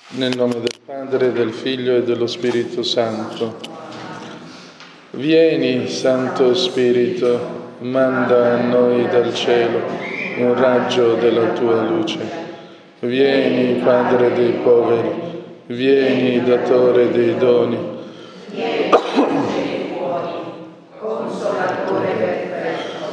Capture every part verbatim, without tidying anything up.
Nel nome del Padre, del Figlio e dello Spirito Santo. Vieni, Santo Spirito, manda a noi dal cielo un raggio della tua luce. Vieni, Padre dei poveri, vieni, datore dei doni. Vieni, dei cuori, consolatore perfetto,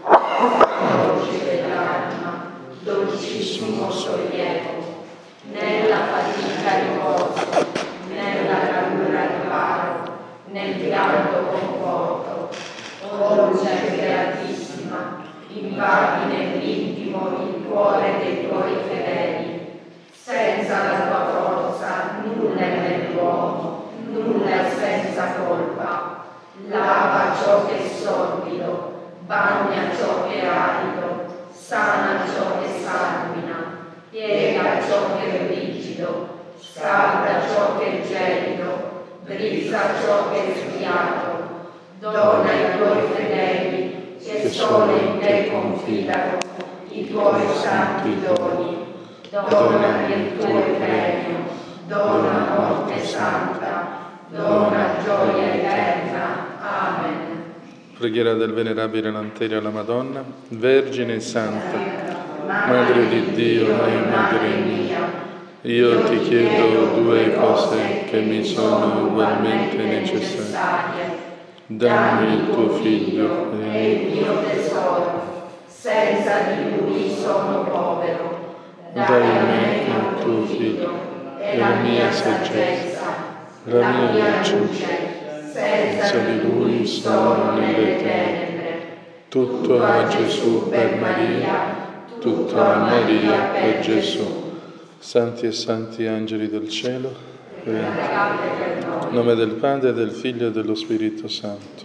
luce dell'anima, dolcissimo sollievo. Nella fatica riposo, nella calura riparo, nel pianto conforto. O luce beatissima, invadi nell'intimo il cuore dei tuoi fedeli. Senza la tua forza nulla è nell'uomo, nulla è senza colpa. Lava ciò che è sorbido, bagna ciò che è arido, sana ciò che sanguina. Piega ciò che è rigido, scalda ciò che è gelido, brizza ciò che è sfiato. Dona ai tuoi fedeli, che solo in te confidano, i tuoi santi doni. Dona il tuo premio, dona morte santa, dona gioia eterna. Amen. Preghiera del Venerabile Lanterio alla Madonna. Vergine Santa, Madre di Dio e Madre mia, io ti chiedo due cose che mi sono ugualmente necessarie. Dammi il tuo Figlio e il mio tesoro, senza di lui sono povero. Dai a me il tuo Figlio e la mia saggezza, la mia luce, senza di lui sono nelle tenebre. Tutto a Gesù per Maria, tutto a Maria per Gesù. Santi e santi angeli del cielo, in nome del Padre, del Figlio e dello Spirito Santo.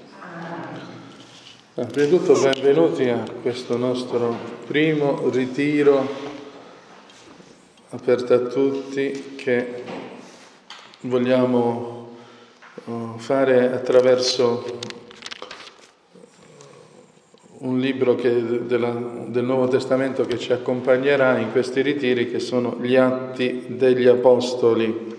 Prima di tutto benvenuti a questo nostro primo ritiro aperto a tutti che vogliamo fare attraverso un libro che, della, del Nuovo Testamento che ci accompagnerà in questi ritiri, che sono gli Atti degli Apostoli.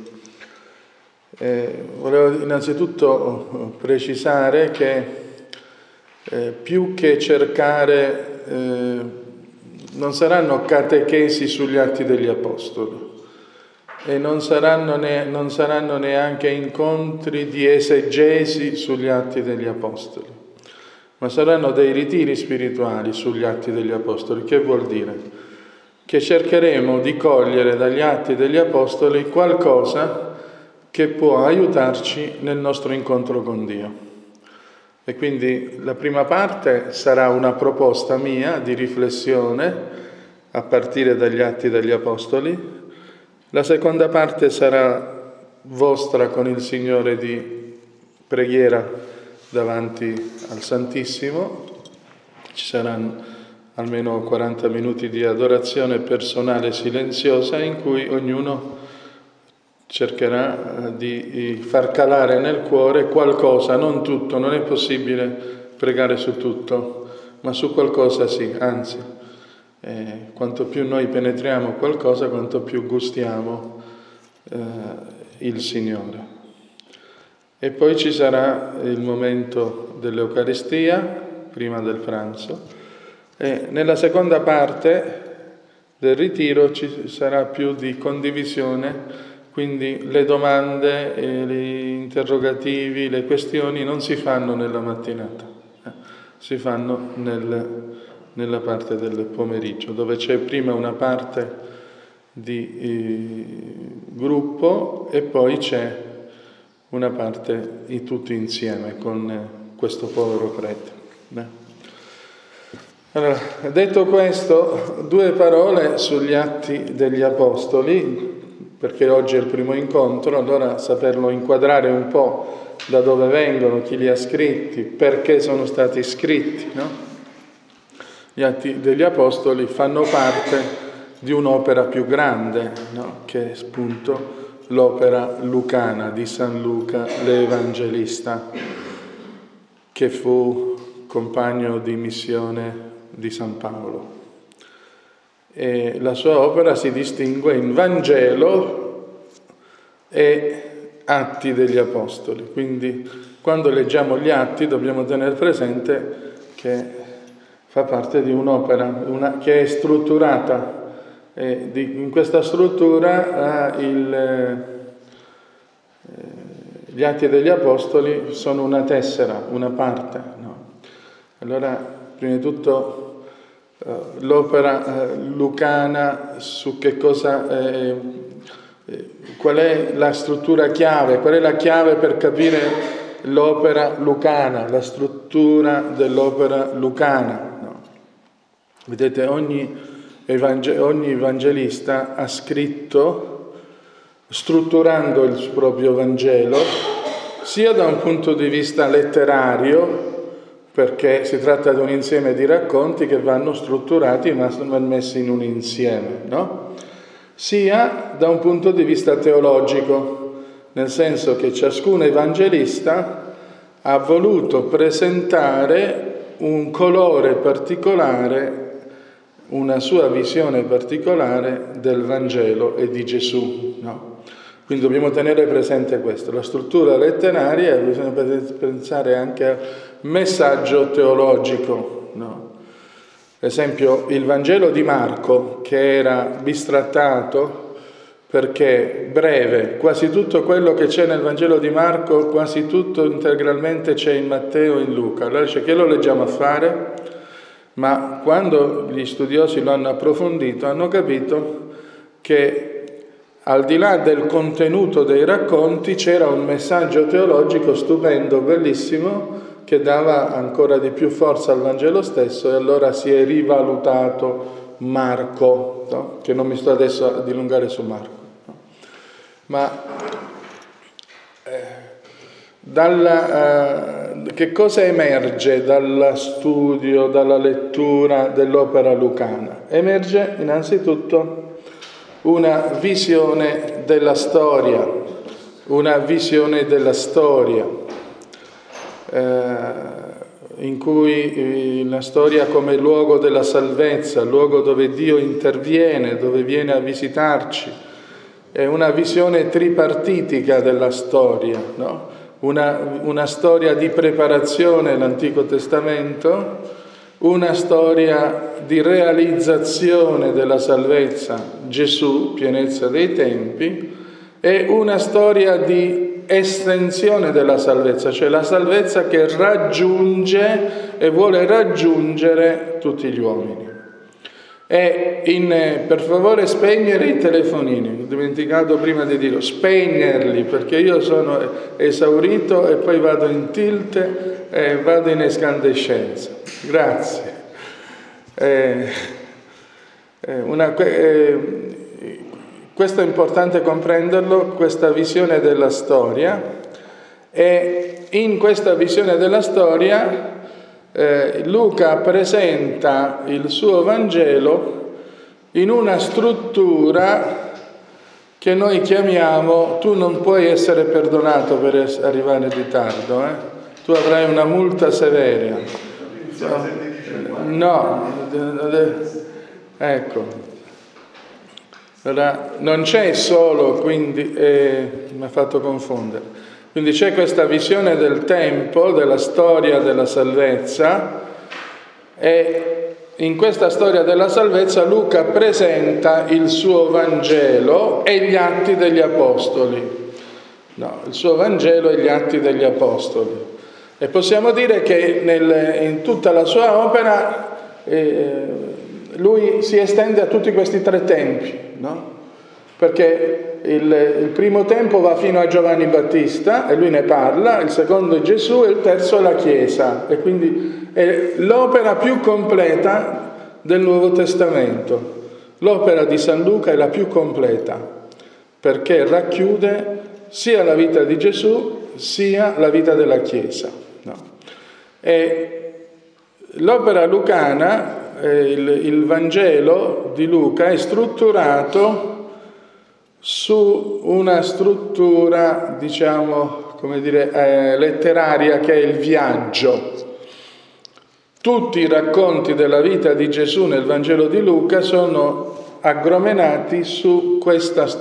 Eh, volevo innanzitutto precisare che eh, più che cercare, eh, non saranno catechesi sugli Atti degli Apostoli e non saranno, ne, non saranno neanche incontri di esegesi sugli Atti degli Apostoli, ma saranno dei ritiri spirituali sugli Atti degli Apostoli. Che vuol dire? Che cercheremo di cogliere dagli Atti degli Apostoli qualcosa che può aiutarci nel nostro incontro con Dio. E quindi la prima parte sarà una proposta mia di riflessione a partire dagli Atti degli Apostoli. La seconda parte sarà vostra con il Signore di preghiera davanti al Santissimo. Ci saranno almeno quaranta minuti di adorazione personale silenziosa in cui ognuno cercherà di far calare nel cuore qualcosa, non tutto, non è possibile pregare su tutto, ma su qualcosa sì, anzi, eh, quanto più noi penetriamo qualcosa, quanto più gustiamo eh, il Signore. E poi ci sarà il momento dell'Eucaristia, prima del pranzo, e nella seconda parte del ritiro ci sarà più di condivisione, quindi le domande, gli interrogativi, le questioni non si fanno nella mattinata, eh, si fanno nel, nella parte del pomeriggio, dove c'è prima una parte di eh, gruppo e poi c'è una parte di tutti insieme con questo povero prete. Beh. Allora, detto questo, due parole sugli Atti degli Apostoli, perché oggi è il primo incontro, allora saperlo inquadrare un po' da dove vengono, chi li ha scritti, perché sono stati scritti, no? Gli Atti degli Apostoli fanno parte di un'opera più grande, no? Che è appunto l'opera lucana di San Luca l'Evangelista, che fu compagno di missione di San Paolo. E la sua opera si distingue in Vangelo e Atti degli Apostoli. Quindi quando leggiamo gli Atti dobbiamo tenere presente che fa parte di un'opera una, che è strutturata. E di, in questa struttura eh, il, eh, gli Atti degli Apostoli sono una tessera, una parte. No? Allora, prima di tutto, eh, l'opera eh, lucana su che cosa, eh, eh, qual è la struttura chiave, qual è la chiave per capire l'opera lucana, la struttura dell'opera lucana. No? Vedete, ogni, evangel- ogni evangelista ha scritto strutturando il proprio Vangelo, sia da un punto di vista letterario, perché si tratta di un insieme di racconti che vanno strutturati ma sono messi in un insieme, no? Sia da un punto di vista teologico, nel senso che ciascun evangelista ha voluto presentare un colore particolare, una sua visione particolare del Vangelo e di Gesù, no? Quindi dobbiamo tenere presente questo, la struttura letteraria, bisogna pensare anche al messaggio teologico, no? Per esempio il Vangelo di Marco, che era bistrattato perché breve, quasi tutto quello che c'è nel Vangelo di Marco, quasi tutto integralmente c'è in Matteo e in Luca. Allora dice che lo leggiamo a fare, ma quando gli studiosi lo hanno approfondito hanno capito che al di là del contenuto dei racconti c'era un messaggio teologico stupendo, bellissimo, che dava ancora di più forza al Vangelo stesso, e allora si è rivalutato Marco, no? Che non mi sto adesso a dilungare su Marco. No? Ma eh, dalla, eh, che cosa emerge dal studio, dalla lettura dell'opera lucana? Emerge innanzitutto una visione della storia, una visione della storia, eh, in cui la storia come luogo della salvezza, luogo dove Dio interviene, dove viene a visitarci, è una visione tripartitica della storia, no? Una, una storia di preparazione, l'Antico Testamento, una storia di realizzazione della salvezza, Gesù, pienezza dei tempi, e una storia di estensione della salvezza, cioè la salvezza che raggiunge e vuole raggiungere tutti gli uomini. E in, per favore spegnere i telefonini, ho dimenticato prima di dirlo, spegnerli, perché io sono esaurito e poi vado in tilt e vado in escandescenza. Grazie. Eh, eh, una, eh, questo è importante comprenderlo, questa visione della storia, e in questa visione della storia eh, Luca presenta il suo Vangelo in una struttura che noi chiamiamo "tu non puoi essere perdonato per es- arrivare in ritardo, eh? Tu avrai una multa severa". No, ecco, allora, non c'è solo, quindi, eh, mi ha fatto confondere, quindi c'è questa visione del tempo, della storia della salvezza, e in questa storia della salvezza Luca presenta il suo Vangelo e gli Atti degli Apostoli, no, il suo Vangelo e gli Atti degli Apostoli. E possiamo dire che nel, in tutta la sua opera eh, lui si estende a tutti questi tre tempi, no? Perché il, il primo tempo va fino a Giovanni Battista e lui ne parla, il secondo è Gesù e il terzo è la Chiesa, e quindi è l'opera più completa del Nuovo Testamento. L'opera di San Luca è la più completa perché racchiude sia la vita di Gesù sia la vita della Chiesa. No. E l'opera lucana, eh, il, il Vangelo di Luca è strutturato su una struttura, diciamo, come dire, eh, letteraria, che è il viaggio. Tutti i racconti della vita di Gesù nel Vangelo di Luca sono aggromenati su questa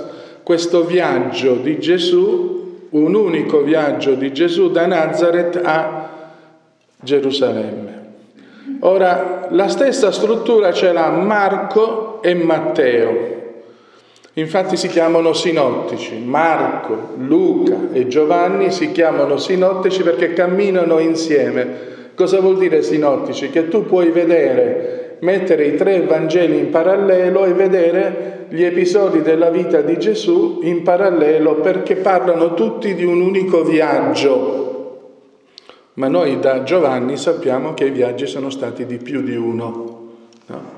questo viaggio di Gesù, un unico viaggio di Gesù da Nazareth a Gerusalemme. Ora, la stessa struttura ce l'ha Marco e Matteo. Infatti si chiamano sinottici. Marco, Luca e Giovanni si chiamano sinottici perché camminano insieme. Cosa vuol dire sinottici? Che tu puoi vedere, mettere i tre Vangeli in parallelo e vedere gli episodi della vita di Gesù in parallelo perché parlano tutti di un unico viaggio. Ma noi da Giovanni sappiamo che i viaggi sono stati di più di uno. No?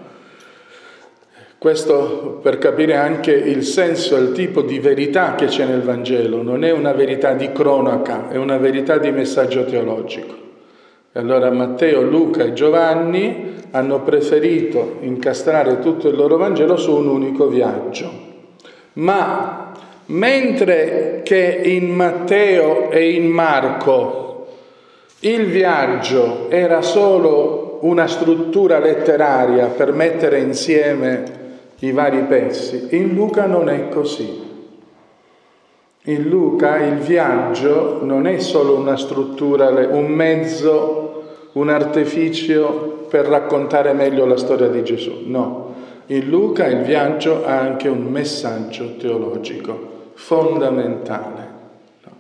Questo per capire anche il senso e il tipo di verità che c'è nel Vangelo. Non è una verità di cronaca, è una verità di messaggio teologico. E allora Matteo, Luca e Giovanni hanno preferito incastrare tutto il loro Vangelo su un unico viaggio. Ma mentre che in Matteo e in Marco il viaggio era solo una struttura letteraria per mettere insieme i vari pezzi, in Luca non è così. In Luca il viaggio non è solo una struttura, un mezzo, un artificio per raccontare meglio la storia di Gesù. No, in Luca il viaggio ha anche un messaggio teologico fondamentale, no?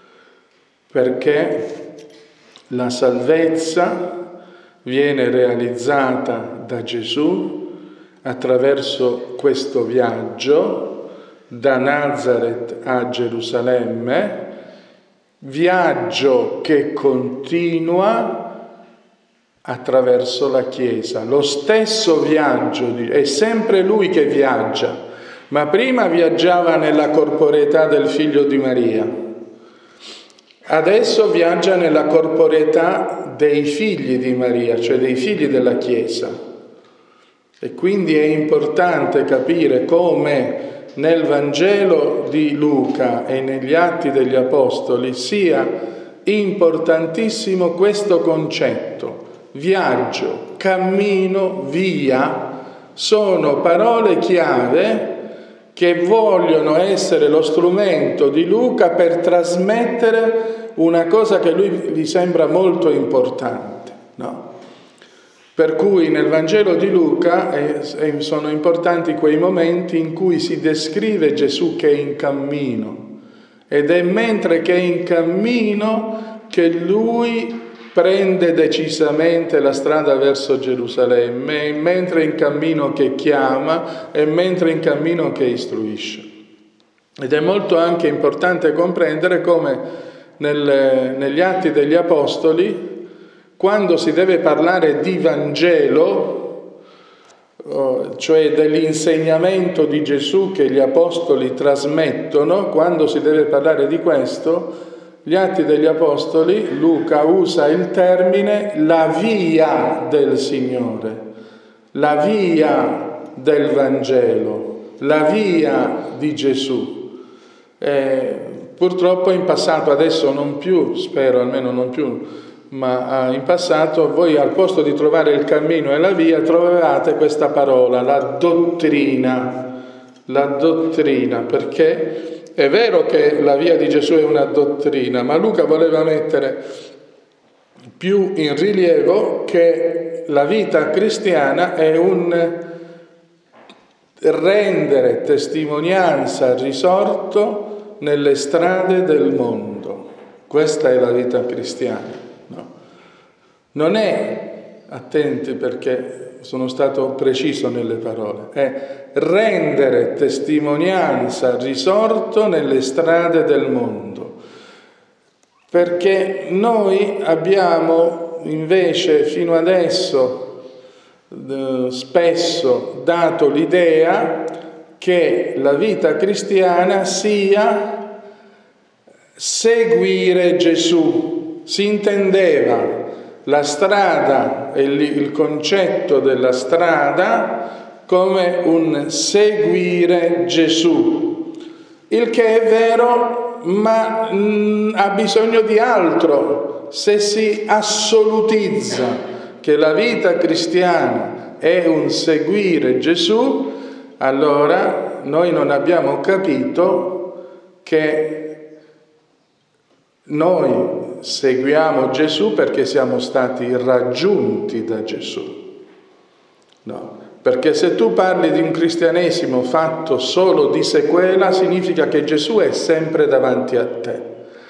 Perché la salvezza viene realizzata da Gesù attraverso questo viaggio da Nazareth a Gerusalemme, viaggio che continua attraverso la Chiesa. Lo stesso viaggio, è sempre Lui che viaggia, ma prima viaggiava nella corporeità del Figlio di Maria. Adesso viaggia nella corporeità dei figli di Maria, cioè dei figli della Chiesa. E quindi è importante capire come nel Vangelo di Luca e negli Atti degli Apostoli sia importantissimo questo concetto. Viaggio, cammino, via, sono parole chiave che vogliono essere lo strumento di Luca per trasmettere una cosa che a lui gli sembra molto importante, no? Per cui nel Vangelo di Luca eh, sono importanti quei momenti in cui si descrive Gesù che è in cammino, ed è mentre che è in cammino che lui prende decisamente la strada verso Gerusalemme, è mentre è in cammino che chiama, è mentre è in cammino che istruisce. Ed è molto anche importante comprendere come nel, negli Atti degli Apostoli, quando si deve parlare di Vangelo, cioè dell'insegnamento di Gesù che gli Apostoli trasmettono, quando si deve parlare di questo, gli Atti degli Apostoli, Luca usa il termine la via del Signore, la via del Vangelo, la via di Gesù. E purtroppo in passato, adesso non più, spero almeno non più, ma in passato voi al posto di trovare il cammino e la via trovavate questa parola, la dottrina, la dottrina, perché è vero che la via di Gesù è una dottrina, ma Luca voleva mettere più in rilievo che la vita cristiana è un rendere testimonianza risorto nelle strade del mondo. Questa è la vita cristiana. No. Non è, attenti perché sono stato preciso nelle parole, è rendere testimonianza risorto nelle strade del mondo. Perché noi abbiamo invece fino adesso eh, spesso dato l'idea che la vita cristiana sia seguire Gesù. Si intendeva la strada e il concetto della strada come un seguire Gesù, il che è vero, ma mh, ha bisogno di altro. Se si assolutizza che la vita cristiana è un seguire Gesù, allora noi non abbiamo capito che noi seguiamo Gesù perché siamo stati raggiunti da Gesù. No, perché se tu parli di un cristianesimo fatto solo di sequela, significa che Gesù è sempre davanti a te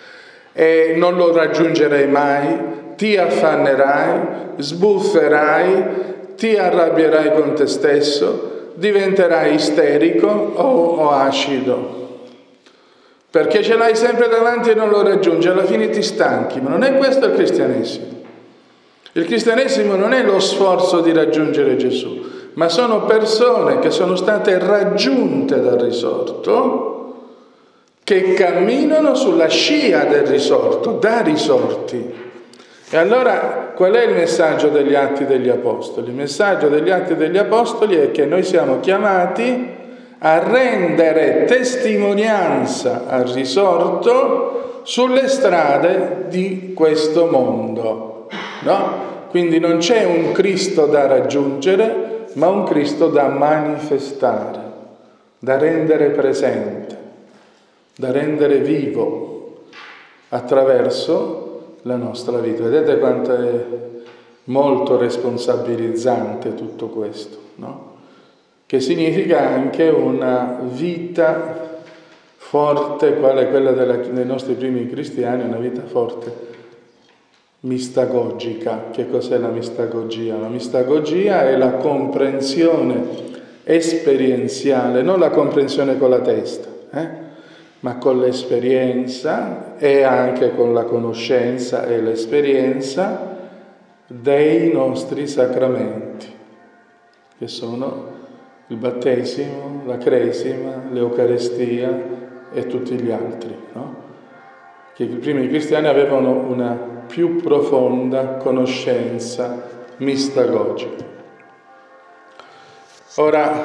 e non lo raggiungerai mai, ti affannerai, sbufferai, ti arrabbierai con te stesso, diventerai isterico o, o acido. Perché ce l'hai sempre davanti e non lo raggiungi, alla fine ti stanchi, ma non è questo il cristianesimo. Il cristianesimo non è lo sforzo di raggiungere Gesù, ma sono persone che sono state raggiunte dal risorto, che camminano sulla scia del risorto, da risorti. E allora qual è il messaggio degli Atti degli Apostoli? Il messaggio degli Atti degli Apostoli è che noi siamo chiamati a rendere testimonianza al risorto sulle strade di questo mondo, no? Quindi non c'è un Cristo da raggiungere, ma un Cristo da manifestare, da rendere presente, da rendere vivo attraverso la nostra vita. Vedete quanto è molto responsabilizzante tutto questo, no? Che significa anche una vita forte, quale quella della, dei nostri primi cristiani, una vita forte, mistagogica. Che cos'è la mistagogia? La mistagogia è la comprensione esperienziale, non la comprensione con la testa, eh? ma con l'esperienza e anche con la conoscenza e l'esperienza dei nostri sacramenti, che sono il battesimo, la cresima, l'Eucarestia e tutti gli altri, no? Che i primi cristiani avevano una più profonda conoscenza mistagogica. Ora,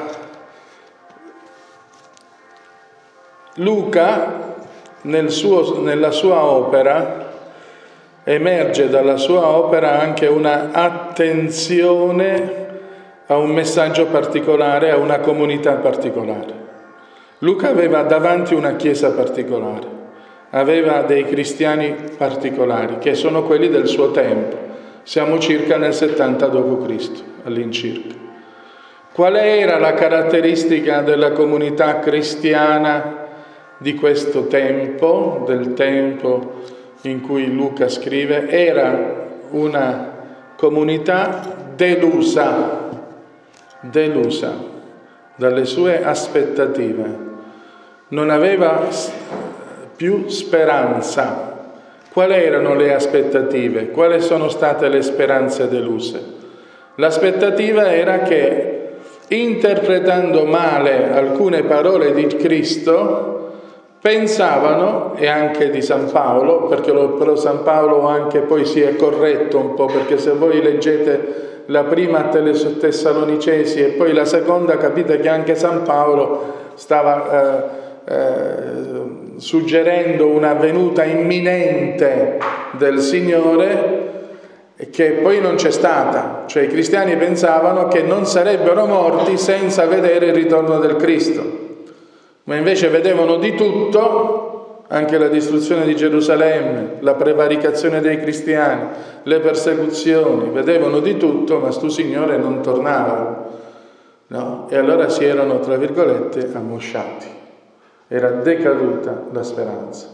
Luca, nel suo, nella sua opera, emerge dalla sua opera anche una attenzione a un messaggio particolare, a una comunità particolare. Luca aveva davanti una chiesa particolare, aveva dei cristiani particolari, che sono quelli del suo tempo. Siamo circa nel settanta dopo Cristo, all'incirca. Qual era la caratteristica della comunità cristiana di questo tempo, del tempo in cui Luca scrive? Era una comunità delusa, delusa dalle sue aspettative, non aveva più speranza. Quali erano le aspettative? Quali sono state le speranze deluse? L'aspettativa era che, interpretando male alcune parole di Cristo, pensavano, e anche di San Paolo, perché lo, però San Paolo anche poi si è corretto un po', perché se voi leggete la prima Tessalonicesi e poi la seconda, capite che anche San Paolo stava eh, eh, suggerendo una venuta imminente del Signore, che poi non c'è stata. Cioè i cristiani pensavano che non sarebbero morti senza vedere il ritorno del Cristo, ma invece vedevano di tutto, anche la distruzione di Gerusalemme, la prevaricazione dei cristiani, le persecuzioni, vedevano di tutto, ma sto Signore non tornava, no? E allora si erano, tra virgolette, ammosciati, era decaduta la speranza.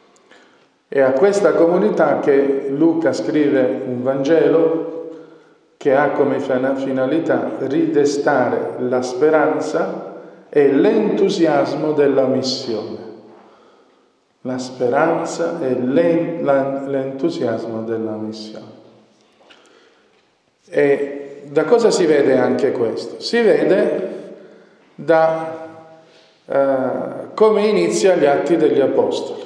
È a questa comunità che Luca scrive un Vangelo che ha come finalità ridestare la speranza e l'entusiasmo della missione. La speranza e l'entusiasmo della missione. E da cosa si vede anche questo? Si vede da eh, come inizia gli Atti degli Apostoli.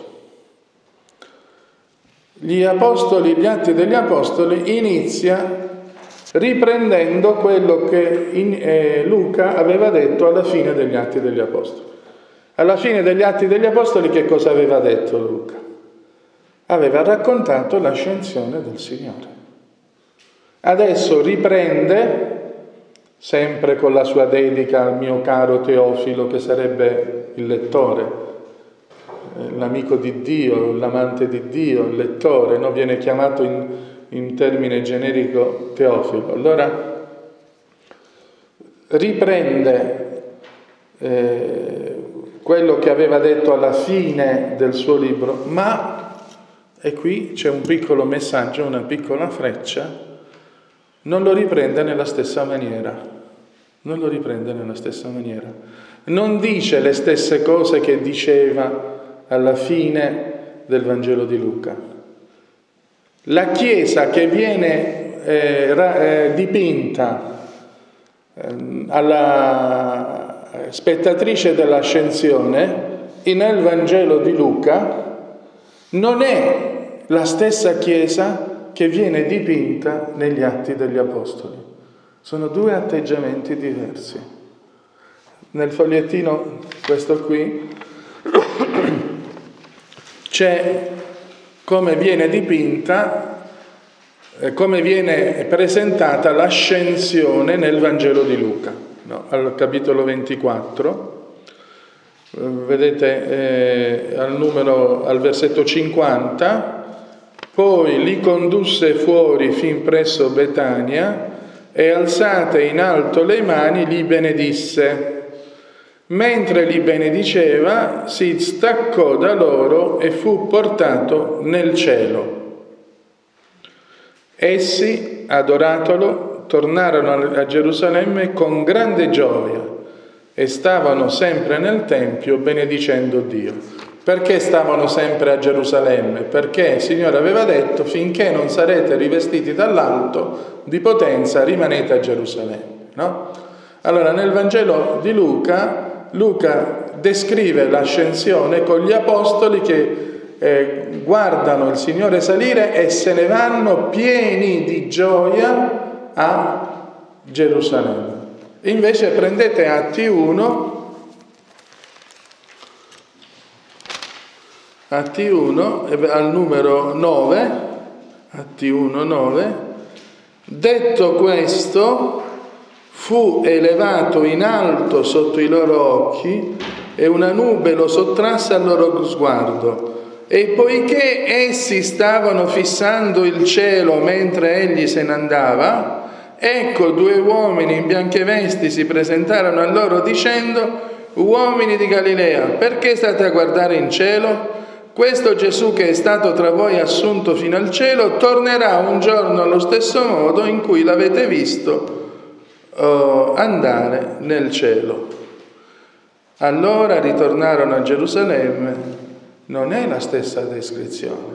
Gli Apostoli, gli Atti degli Apostoli inizia riprendendo quello che in, eh, Luca aveva detto alla fine degli Atti degli Apostoli. Alla fine degli Atti degli Apostoli che cosa aveva detto Luca? Aveva raccontato l'ascensione del Signore. Adesso riprende sempre con la sua dedica al mio caro Teofilo, che sarebbe il lettore, l'amico di Dio, l'amante di Dio, il lettore, no? Viene chiamato in, in termine generico Teofilo. Allora riprende eh, quello che aveva detto alla fine del suo libro, ma, e qui c'è un piccolo messaggio, una piccola freccia, non lo riprende nella stessa maniera, non lo riprende nella stessa maniera. Non dice le stesse cose che diceva alla fine del Vangelo di Luca. La Chiesa che viene eh, ra, eh, dipinta eh, alla spettatrice dell'ascensione nel Vangelo di Luca non è la stessa Chiesa che viene dipinta negli Atti degli Apostoli. Sono due atteggiamenti diversi. Nel fogliettino, questo qui, c'è come viene dipinta, eh, come viene presentata l'ascensione nel Vangelo di Luca, no? Al capitolo ventiquattro, eh, vedete eh, al numero, al versetto cinquanta, poi li condusse fuori fin presso Betania e alzate in alto le mani li benedisse. Mentre li benediceva si staccò da loro e fu portato nel cielo. Essi, adoratolo, tornarono a Gerusalemme con grande gioia e stavano sempre nel Tempio benedicendo Dio. Perché stavano sempre a Gerusalemme? Perché il Signore aveva detto: finché non sarete rivestiti dall'alto di potenza, rimanete a Gerusalemme, no? Allora, nel Vangelo di Luca, Luca descrive l'ascensione con gli apostoli che eh, guardano il Signore salire e se ne vanno pieni di gioia a Gerusalemme. Invece prendete Atti uno, Atti uno, al numero nove, Atti uno, nove, detto questo, fu elevato in alto sotto i loro occhi e una nube lo sottrasse al loro sguardo. E poiché essi stavano fissando il cielo mentre egli se ne andava, ecco due uomini in bianche vesti si presentarono a loro dicendo: uomini di Galilea, perché state a guardare in cielo? Questo Gesù che è stato tra voi assunto fino al cielo tornerà un giorno allo stesso modo in cui l'avete visto uh, andare nel cielo. Allora ritornarono a Gerusalemme. Non è la stessa descrizione.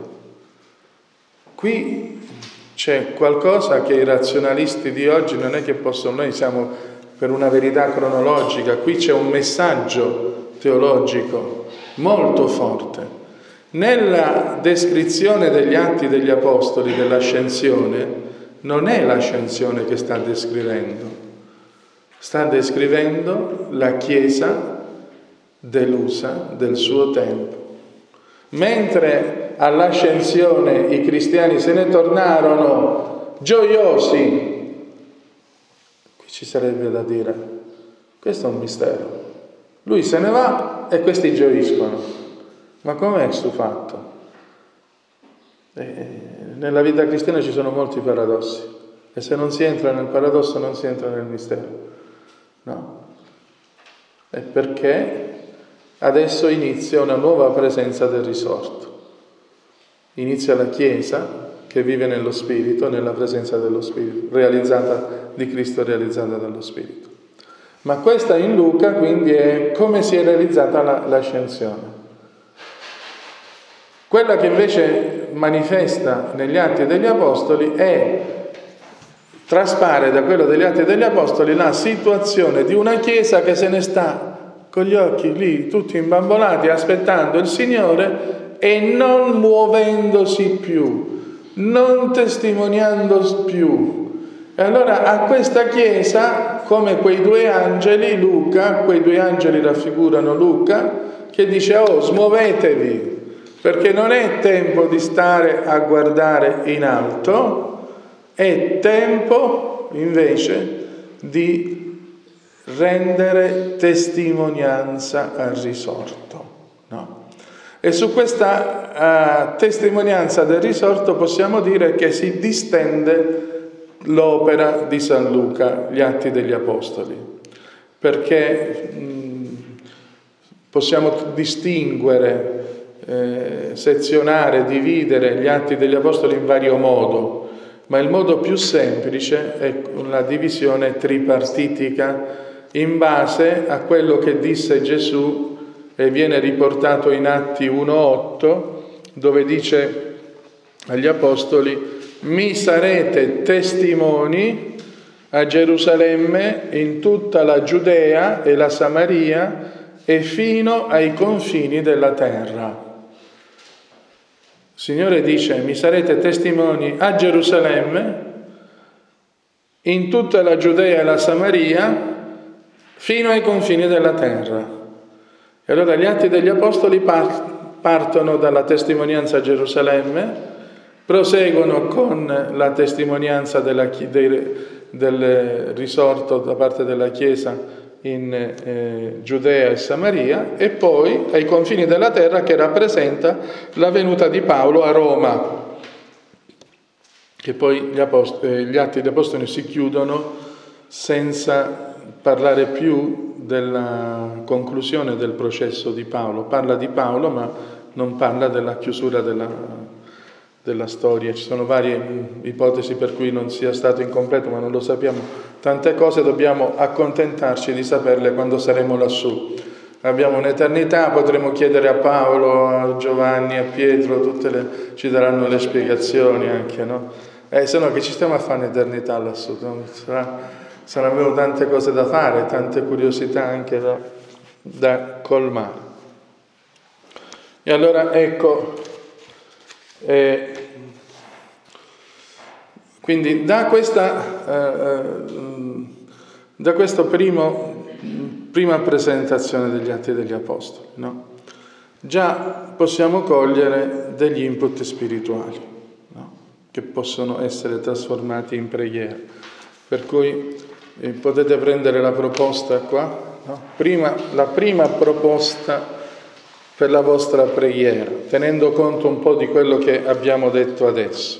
Qui c'è qualcosa che i razionalisti di oggi non è che possono, noi siamo per una verità cronologica, qui c'è un messaggio teologico molto forte. Nella descrizione degli Atti degli Apostoli dell'ascensione non è l'ascensione che sta descrivendo, sta descrivendo la Chiesa delusa del suo tempo. Mentre all'ascensione i cristiani se ne tornarono gioiosi, qui ci sarebbe da dire, questo è un mistero. Lui se ne va e questi gioiscono. Ma com'è questo fatto? Eh, nella vita cristiana ci sono molti paradossi e se non si entra nel paradosso non si entra nel mistero, no? È perché adesso inizia una nuova presenza del risorto. Inizia la Chiesa che vive nello Spirito, nella presenza dello Spirito, realizzata di Cristo, realizzata dallo Spirito. Ma questa in Luca quindi è come si è realizzata la, l'ascensione. Quella che invece manifesta negli Atti degli Apostoli è, traspare da quello degli Atti degli Apostoli la situazione di una Chiesa che se ne sta con gli occhi lì tutti imbambolati aspettando il Signore e non muovendosi più, non testimoniando più. E allora a questa Chiesa, come quei due angeli, Luca, quei due angeli raffigurano Luca, che dice: oh, smuovetevi, perché non è tempo di stare a guardare in alto, è tempo invece di rendere testimonianza al risorto. No? E su questa uh, testimonianza del risorto possiamo dire che si distende l'opera di San Luca, gli Atti degli Apostoli, perché mh, possiamo distinguere, eh, sezionare, dividere gli Atti degli Apostoli in vario modo, ma il modo più semplice è la divisione tripartitica in base a quello che disse Gesù e viene riportato in Atti uno otto, dove dice agli Apostoli: mi sarete testimoni a Gerusalemme, in tutta la Giudea e la Samaria e fino ai confini della terra. Il Signore dice: mi sarete testimoni a Gerusalemme, in tutta la Giudea e la Samaria, fino ai confini della terra. E allora gli Atti degli Apostoli partono dalla testimonianza a Gerusalemme, proseguono con la testimonianza della, del, del risorto da parte della Chiesa in eh, Giudea e Samaria, e poi ai confini della terra, che rappresenta la venuta di Paolo a Roma, che poi gli, apostoli, gli Atti degli Apostoli si chiudono senza parlare più della conclusione del processo di Paolo. Parla di Paolo, ma non parla della chiusura della, della storia. Ci sono varie ipotesi per cui non sia stato incompleto, ma non lo sappiamo. Tante cose dobbiamo accontentarci di saperle quando saremo lassù. Abbiamo un'eternità, potremo chiedere a Paolo, a Giovanni, a Pietro, tutte le, ci daranno le spiegazioni anche, no? Eh, se no che ci stiamo a fare un'eternità lassù? Sarà, saranno tante cose da fare, tante curiosità anche da, da colmare. E allora ecco, eh, quindi da questa, eh, da questo primo, prima presentazione degli Atti degli Apostoli, no? Già possiamo cogliere degli input spirituali, no? Che possono essere trasformati in preghiera. Per cui eh, potete prendere la proposta qua, no? Prima, la prima proposta per la vostra preghiera, tenendo conto un po' di quello che abbiamo detto adesso.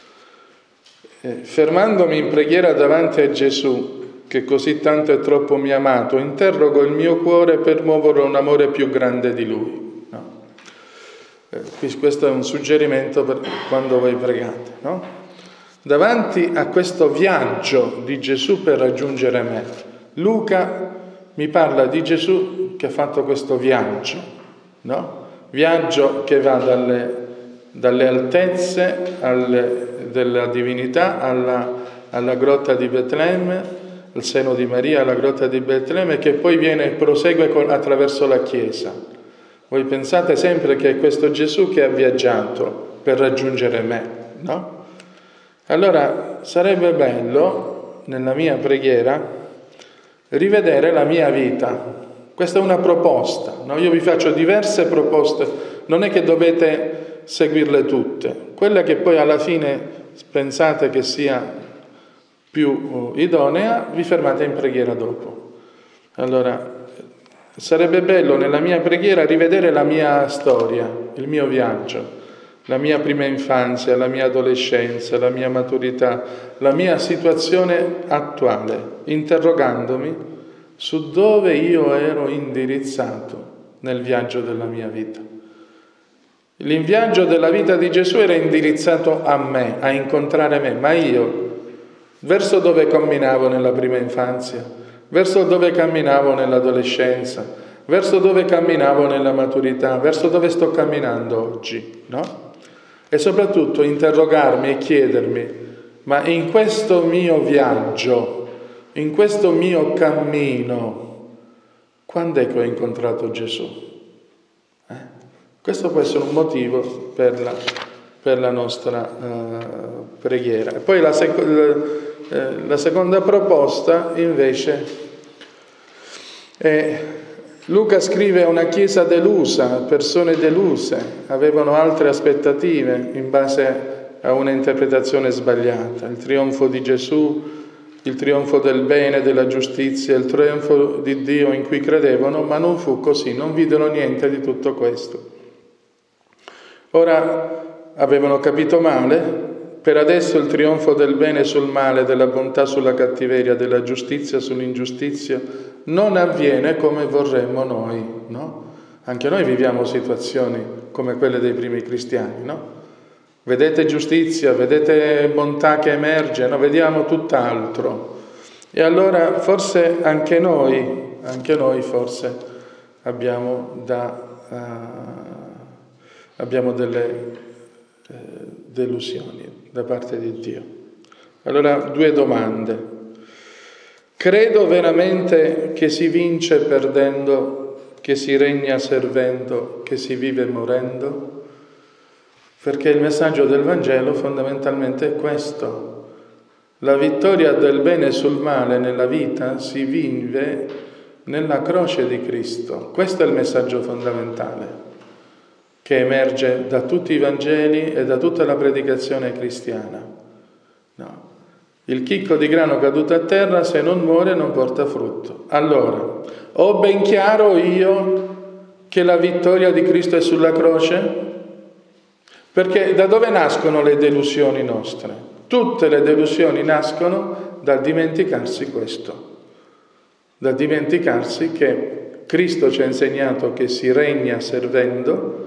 Eh, fermandomi in preghiera davanti a Gesù, che così tanto e troppo mi ha amato, interrogo il mio cuore per muovere un amore più grande di Lui. No? Eh, questo è un suggerimento per quando voi pregate, no? Davanti a questo viaggio di Gesù per raggiungere me, Luca mi parla di Gesù che ha fatto questo viaggio, no? Viaggio che va dalle, dalle altezze alle, della divinità alla, alla grotta di Betlemme, al seno di Maria, alla grotta di Betlemme, che poi viene, prosegue con, attraverso la Chiesa. Voi pensate sempre che è questo Gesù che ha viaggiato per raggiungere me, no? Allora sarebbe bello, nella mia preghiera, rivedere la mia vita. Questa è una proposta, no? Io vi faccio diverse proposte, non è che dovete seguirle tutte. Quella che poi alla fine pensate che sia più idonea, vi fermate in preghiera dopo. Allora, sarebbe bello nella mia preghiera rivedere la mia storia, il mio viaggio, la mia prima infanzia, la mia adolescenza, la mia maturità, la mia situazione attuale, interrogandomi su dove io ero indirizzato nel viaggio della mia vita. Il viaggio della vita di Gesù era indirizzato a me, a incontrare me, ma io, verso dove camminavo nella prima infanzia, verso dove camminavo nell'adolescenza, verso dove camminavo nella maturità, verso dove sto camminando oggi, no? E soprattutto interrogarmi e chiedermi, ma in questo mio viaggio, in questo mio cammino, quando è che ho incontrato Gesù? Eh? Questo può essere un motivo per la, per la nostra uh, preghiera. E poi la, sec- la, la seconda proposta invece è: Luca scrive a una chiesa delusa, persone deluse, avevano altre aspettative in base a una interpretazione sbagliata. Il trionfo di Gesù il trionfo del bene, della giustizia, il trionfo di Dio in cui credevano, ma non fu così, non videro niente di tutto questo. Ora avevano capito male, per adesso il trionfo del bene sul male, della bontà sulla cattiveria, della giustizia sull'ingiustizia non avviene come vorremmo noi, no? Anche noi viviamo situazioni come quelle dei primi cristiani, no? Vedete giustizia, vedete bontà che emerge, no? Vediamo tutt'altro. E allora forse anche noi, anche noi forse abbiamo, da, uh, abbiamo delle uh, delusioni da parte di Dio. Allora, due domande. Credo veramente che si vince perdendo, che si regna servendo, che si vive morendo? Perché il messaggio del Vangelo fondamentalmente è questo. La vittoria del bene sul male nella vita si vive nella croce di Cristo. Questo è il messaggio fondamentale che emerge da tutti i Vangeli e da tutta la predicazione cristiana. No. Il chicco di grano caduto a terra, se non muore, non porta frutto. Allora, ho ben chiaro io che la vittoria di Cristo è sulla croce? Perché da dove nascono le delusioni nostre? Tutte le delusioni nascono dal dimenticarsi questo, dal dimenticarsi che Cristo ci ha insegnato che si regna servendo,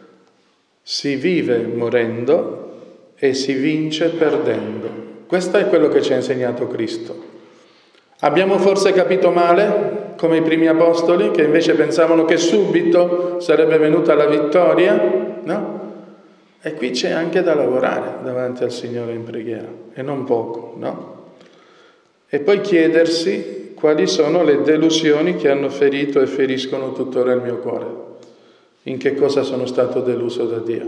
si vive morendo e si vince perdendo. Questo è quello che ci ha insegnato Cristo. Abbiamo forse capito male, come i primi apostoli, che invece pensavano che subito sarebbe venuta la vittoria, no? E qui c'è anche da lavorare davanti al Signore in preghiera, e non poco, no? E poi chiedersi quali sono le delusioni che hanno ferito e feriscono tuttora il mio cuore. In che cosa sono stato deluso da Dio.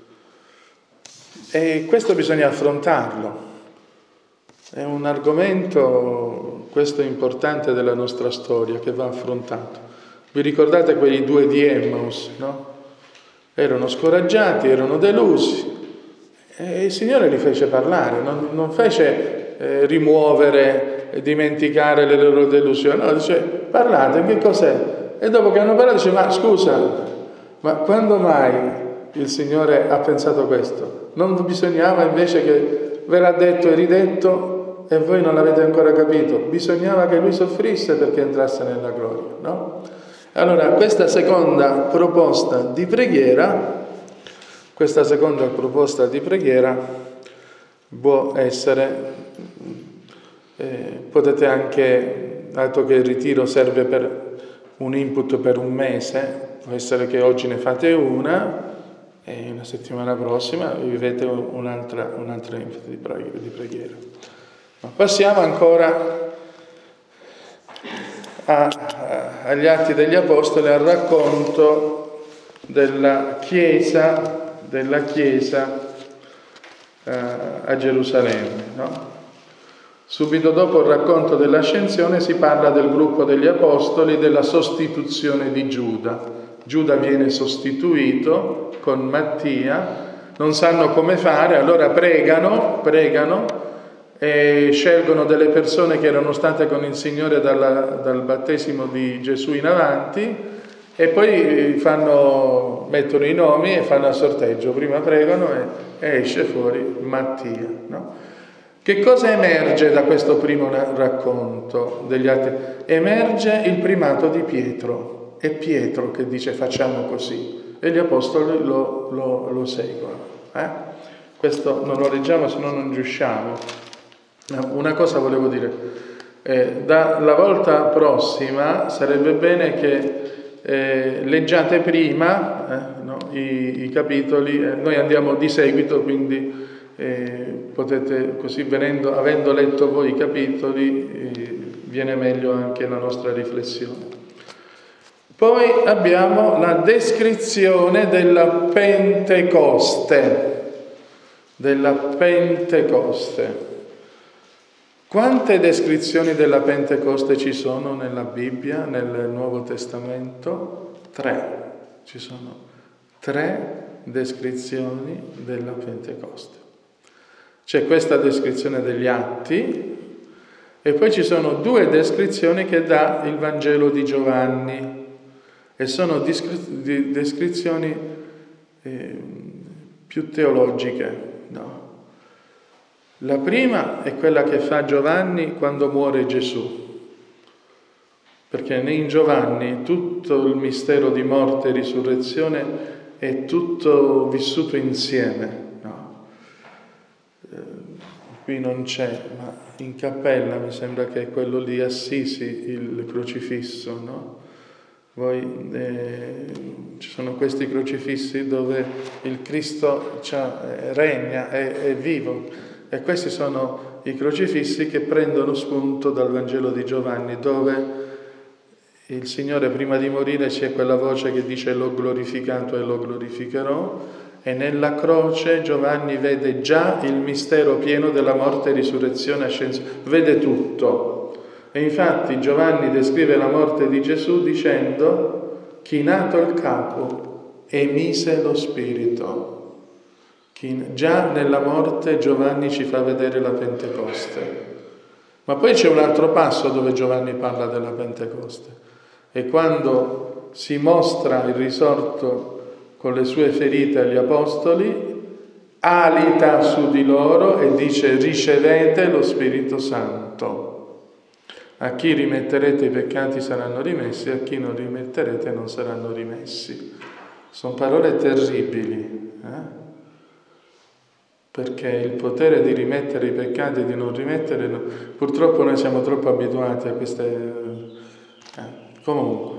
E questo bisogna affrontarlo. È un argomento, questo importante della nostra storia, che va affrontato. Vi ricordate quei due di Emmaus, no? Erano scoraggiati, erano delusi e il Signore li fece parlare, non, non fece eh, rimuovere e dimenticare le loro delusioni, no, dice parlate, che cos'è? E dopo che hanno parlato dice ma scusa, ma quando mai il Signore ha pensato questo? Non bisognava invece che ve l'ha detto e ridetto e voi non l'avete ancora capito? Bisognava che Lui soffrisse perché entrasse nella gloria, no? Allora, questa seconda proposta di preghiera, questa seconda proposta di preghiera può essere, eh, potete anche, dato che il ritiro serve per un input per un mese, può essere che oggi ne fate una e una settimana prossima vivete un'altra, un'altra input di preghiera. Ma passiamo ancora A, a, agli Atti degli Apostoli, al racconto della Chiesa, della Chiesa eh, a Gerusalemme. No? Subito dopo il racconto dell'ascensione si parla del gruppo degli Apostoli, della sostituzione di Giuda. Giuda viene sostituito con Mattia, non sanno come fare, allora pregano, pregano, e scelgono delle persone che erano state con il Signore dalla, dal battesimo di Gesù in avanti e poi fanno, mettono i nomi e fanno il sorteggio, prima pregano e, e esce fuori Mattia, no? Che cosa emerge da questo primo racconto degli Atti? Emerge il primato di Pietro, è Pietro che dice facciamo così e gli Apostoli lo, lo, lo seguono, eh? Questo non lo leggiamo se no non riusciamo. Una cosa volevo dire, eh, dalla volta prossima sarebbe bene che eh, leggiate prima eh, no, i, i capitoli, eh, noi andiamo di seguito, quindi eh, potete così venendo, avendo letto voi i capitoli, eh, viene meglio anche la nostra riflessione. Poi abbiamo la descrizione della Pentecoste, della Pentecoste. Quante descrizioni della Pentecoste ci sono nella Bibbia, nel Nuovo Testamento? Tre. Ci sono tre descrizioni della Pentecoste. C'è questa descrizione degli Atti E poi ci sono due descrizioni che dà il Vangelo di Giovanni, e sono descrizioni eh, più teologiche, no? La prima è quella che fa Giovanni quando muore Gesù, perché in Giovanni tutto il mistero di morte e risurrezione è tutto vissuto insieme, no? Eh, qui non c'è, ma in cappella mi sembra che è quello di Assisi, il crocifisso, no? Voi, eh, ci sono questi crocifissi dove il Cristo cioè, regna, è, è vivo, e questi sono i crocifissi che prendono spunto dal Vangelo di Giovanni, dove il Signore prima di morire c'è quella voce che dice l'ho glorificato e lo glorificherò, e nella croce Giovanni vede già il mistero pieno della morte, risurrezione, ascensione, vede tutto. E infatti Giovanni descrive la morte di Gesù dicendo: chinato il capo, emise lo spirito. Già nella morte Giovanni ci fa vedere la Pentecoste. Ma poi c'è un altro passo dove Giovanni parla della Pentecoste, e quando si mostra il risorto con le sue ferite agli apostoli, alita su di loro e dice: ricevete lo Spirito Santo. A chi rimetterete i peccati saranno rimessi, a chi non rimetterete non saranno rimessi. Sono parole terribili, eh? Perché il potere di rimettere i peccati e di non rimettere, no, purtroppo noi siamo troppo abituati a queste... Eh, comunque,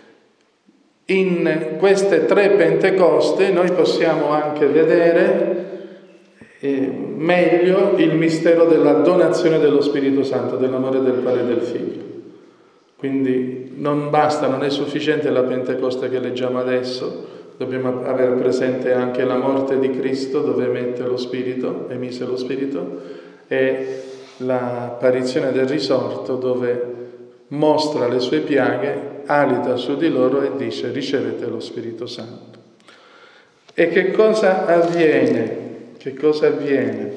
in queste tre Pentecoste noi possiamo anche vedere eh, meglio il mistero della donazione dello Spirito Santo, dell'amore del Padre e del Figlio. Quindi non basta, non è sufficiente la Pentecoste che leggiamo adesso, dobbiamo avere presente anche la morte di Cristo, dove emette lo Spirito, emise lo Spirito, e l'apparizione del risorto, dove mostra le sue piaghe, alita su di loro e dice: ricevete lo Spirito Santo. E che cosa avviene? Che cosa avviene?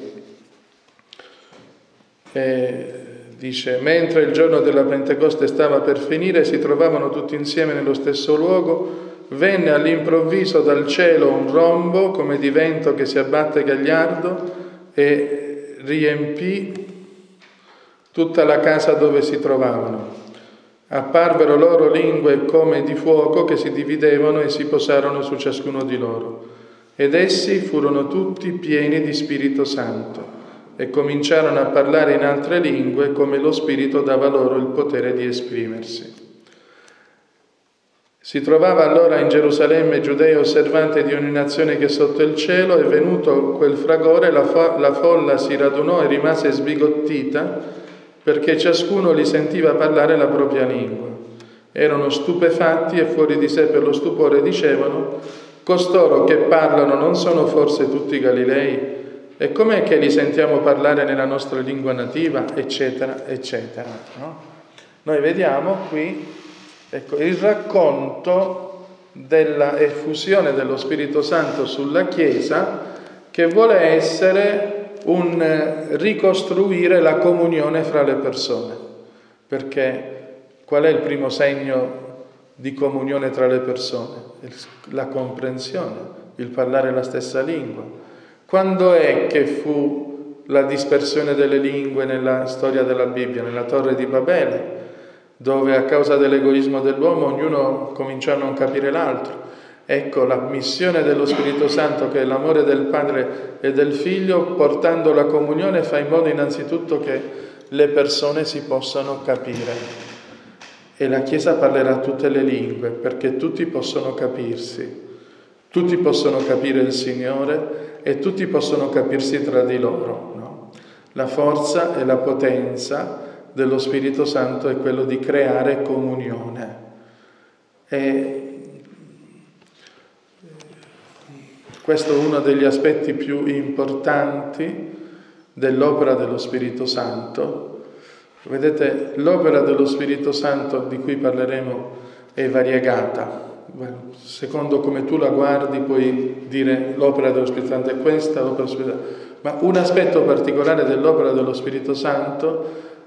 E dice: mentre il giorno della Pentecoste stava per finire, si trovavano tutti insieme nello stesso luogo. Venne all'improvviso dal cielo un rombo come di vento che si abbatte gagliardo e riempì tutta la casa dove si trovavano. Apparvero loro lingue come di fuoco che si dividevano e si posarono su ciascuno di loro. Ed essi furono tutti pieni di Spirito Santo e cominciarono a parlare in altre lingue come lo Spirito dava loro il potere di esprimersi. Si trovava allora in Gerusalemme Giudea osservante di ogni nazione che è sotto il cielo, e venuto quel fragore la, fo- la folla si radunò e rimase sbigottita, perché ciascuno li sentiva parlare la propria lingua. Erano stupefatti e fuori di sé per lo stupore dicevano: costoro che parlano non sono forse tutti Galilei? E com'è che li sentiamo parlare nella nostra lingua nativa? Eccetera, eccetera. No? Noi vediamo qui, ecco, il racconto della effusione dello Spirito Santo sulla Chiesa, che vuole essere un ricostruire la comunione fra le persone. Perché qual è il primo segno di comunione tra le persone? La comprensione, il parlare la stessa lingua. Quando è che fu la dispersione delle lingue nella storia della Bibbia? Nella Torre di Babele, dove a causa dell'egoismo dell'uomo ognuno cominciò a non capire l'altro. Ecco la missione dello Spirito Santo, che è l'amore del Padre e del Figlio, portando la comunione, fa in modo innanzitutto che le persone si possano capire. E la Chiesa parlerà tutte le lingue, perché tutti possono capirsi, tutti possono capire il Signore e tutti possono capirsi tra di loro. No? La forza e la potenza dello Spirito Santo è quello di creare comunione. E questo è uno degli aspetti più importanti dell'opera dello Spirito Santo. Vedete, l'opera dello Spirito Santo di cui parleremo è variegata. Secondo come tu la guardi puoi dire l'opera dello Spirito Santo è questa, l'opera dello Spirito Santo. Ma un aspetto particolare dell'opera dello Spirito Santo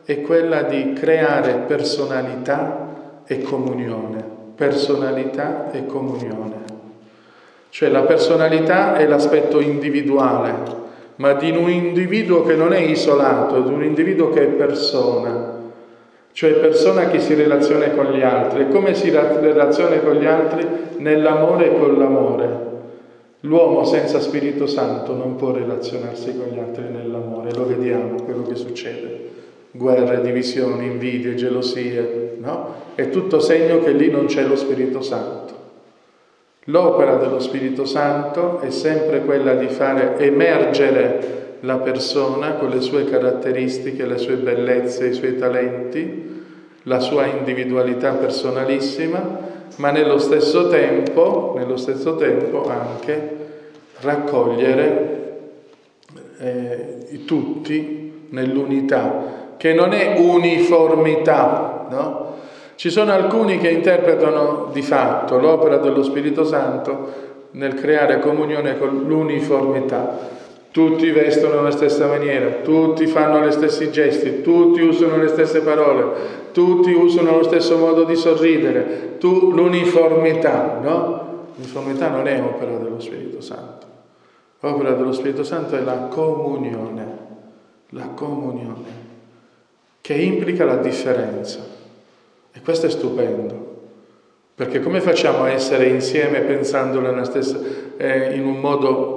è quella di creare personalità e comunione. Personalità e comunione. Cioè la personalità è l'aspetto individuale, ma di un individuo che non è isolato, di un individuo che è persona. Cioè persona che si relaziona con gli altri. E come si relaziona con gli altri? Nell'amore e con l'amore. L'uomo senza Spirito Santo non può relazionarsi con gli altri nell'amore, lo vediamo, quello che succede. Guerre, divisioni, invidie, gelosie, no? È tutto segno che lì non c'è lo Spirito Santo. L'opera dello Spirito Santo è sempre quella di fare emergere la persona con le sue caratteristiche, le sue bellezze, i suoi talenti, la sua individualità personalissima, ma nello stesso tempo, nello stesso tempo anche raccogliere eh, tutti nell'unità, che non è uniformità, no? Ci sono alcuni che interpretano di fatto l'opera dello Spirito Santo nel creare comunione con l'uniformità. Tutti vestono nella stessa maniera, tutti fanno gli stessi gesti, tutti usano le stesse parole, tutti usano lo stesso modo di sorridere, tu, l'uniformità, no? L'uniformità non è opera dello Spirito Santo. L'opera dello Spirito Santo è la comunione, la comunione, che implica la differenza. E questo è stupendo, perché come facciamo a essere insieme pensando nella stessa, eh, in un modo...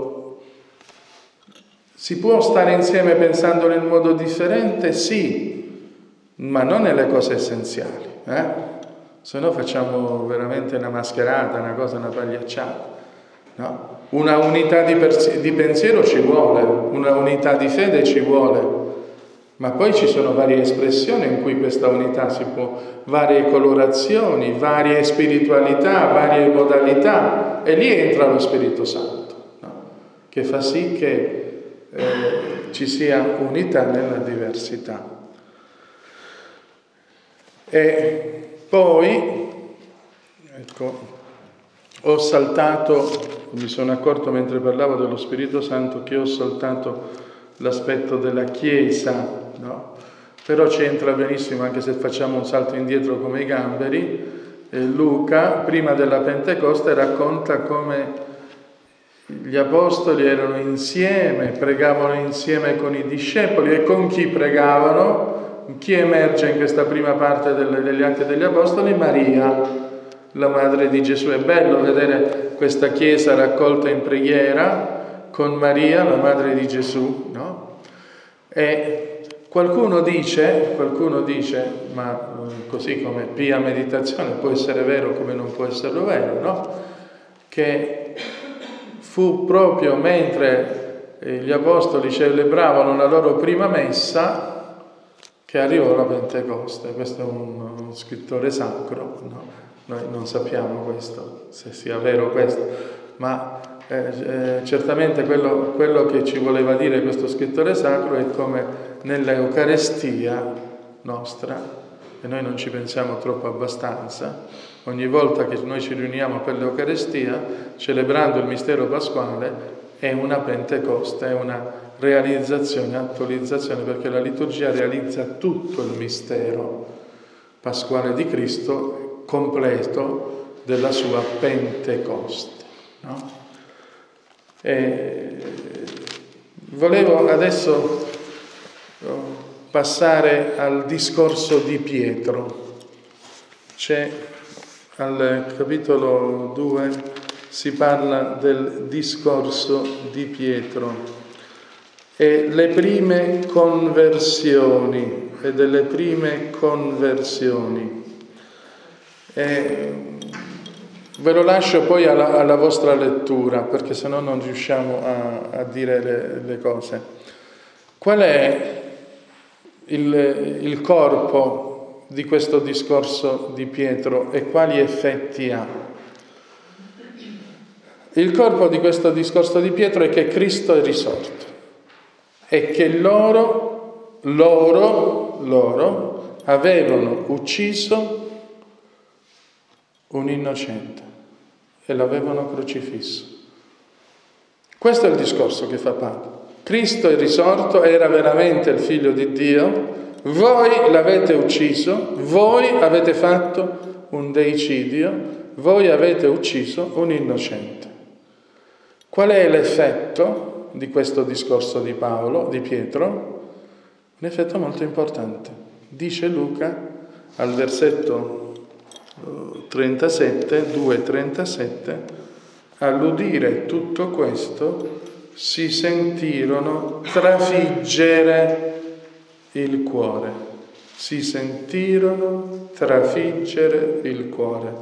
Si può stare insieme pensando in modo differente? Sì, ma non nelle cose essenziali, eh? Se no facciamo veramente una mascherata, una cosa, una pagliacciata, no? Una unità di, pers- di pensiero ci vuole, una unità di fede ci vuole, ma poi ci sono varie espressioni in cui questa unità si può, varie colorazioni, varie spiritualità, varie modalità, e lì entra lo Spirito Santo, no? Che fa sì che Eh, ci sia unità nella diversità. E poi, ecco, ho saltato, mi sono accorto mentre parlavo dello Spirito Santo che ho saltato l'aspetto della Chiesa, no? Però c'entra benissimo anche se facciamo un salto indietro come i gamberi. eh, Luca, prima della Pentecoste, racconta come gli apostoli erano insieme, pregavano insieme con i discepoli. E con chi pregavano? Chi emerge in questa prima parte delle, degli Atti degli Apostoli? Maria, la madre di Gesù. È bello vedere questa Chiesa raccolta in preghiera con Maria, la madre di Gesù, no? E qualcuno dice, qualcuno dice, ma così come pia meditazione, può essere vero come non può esserlo vero, no? Che fu proprio mentre gli apostoli celebravano la loro prima messa che arrivò la Pentecoste. Questo è un, un scrittore sacro, no? Noi non sappiamo questo, se sia vero questo, ma eh, eh, certamente quello, quello che ci voleva dire questo scrittore sacro è come nell'Eucarestia nostra, e noi non ci pensiamo troppo abbastanza, ogni volta che noi ci riuniamo per l'Eucarestia, celebrando il mistero pasquale, è una Pentecoste, è una realizzazione, attualizzazione, perché la liturgia realizza tutto il mistero pasquale di Cristo, completo della sua Pentecoste, no? E volevo adesso passare al discorso di Pietro. C'è al capitolo due si parla del discorso di Pietro e le prime conversioni e delle prime conversioni. E ve lo lascio poi alla, alla vostra lettura, perché sennò non riusciamo a, a dire le, le cose. Qual è il, il corpo di questo discorso di Pietro e quali effetti ha? Il corpo di questo discorso di Pietro è che Cristo è risorto e che loro, loro, loro avevano ucciso un innocente e l'avevano crocifisso. Questo è il discorso che fa Paolo. Cristo è risorto, era veramente il Figlio di Dio, voi l'avete ucciso, voi avete fatto un deicidio, voi avete ucciso un innocente. Qual è l'effetto di questo discorso di Paolo, di Pietro? Un effetto molto importante. Dice Luca al versetto trentasette, due trentasette, all'udire tutto questo si sentirono trafiggere il cuore. Si sentirono trafiggere il cuore.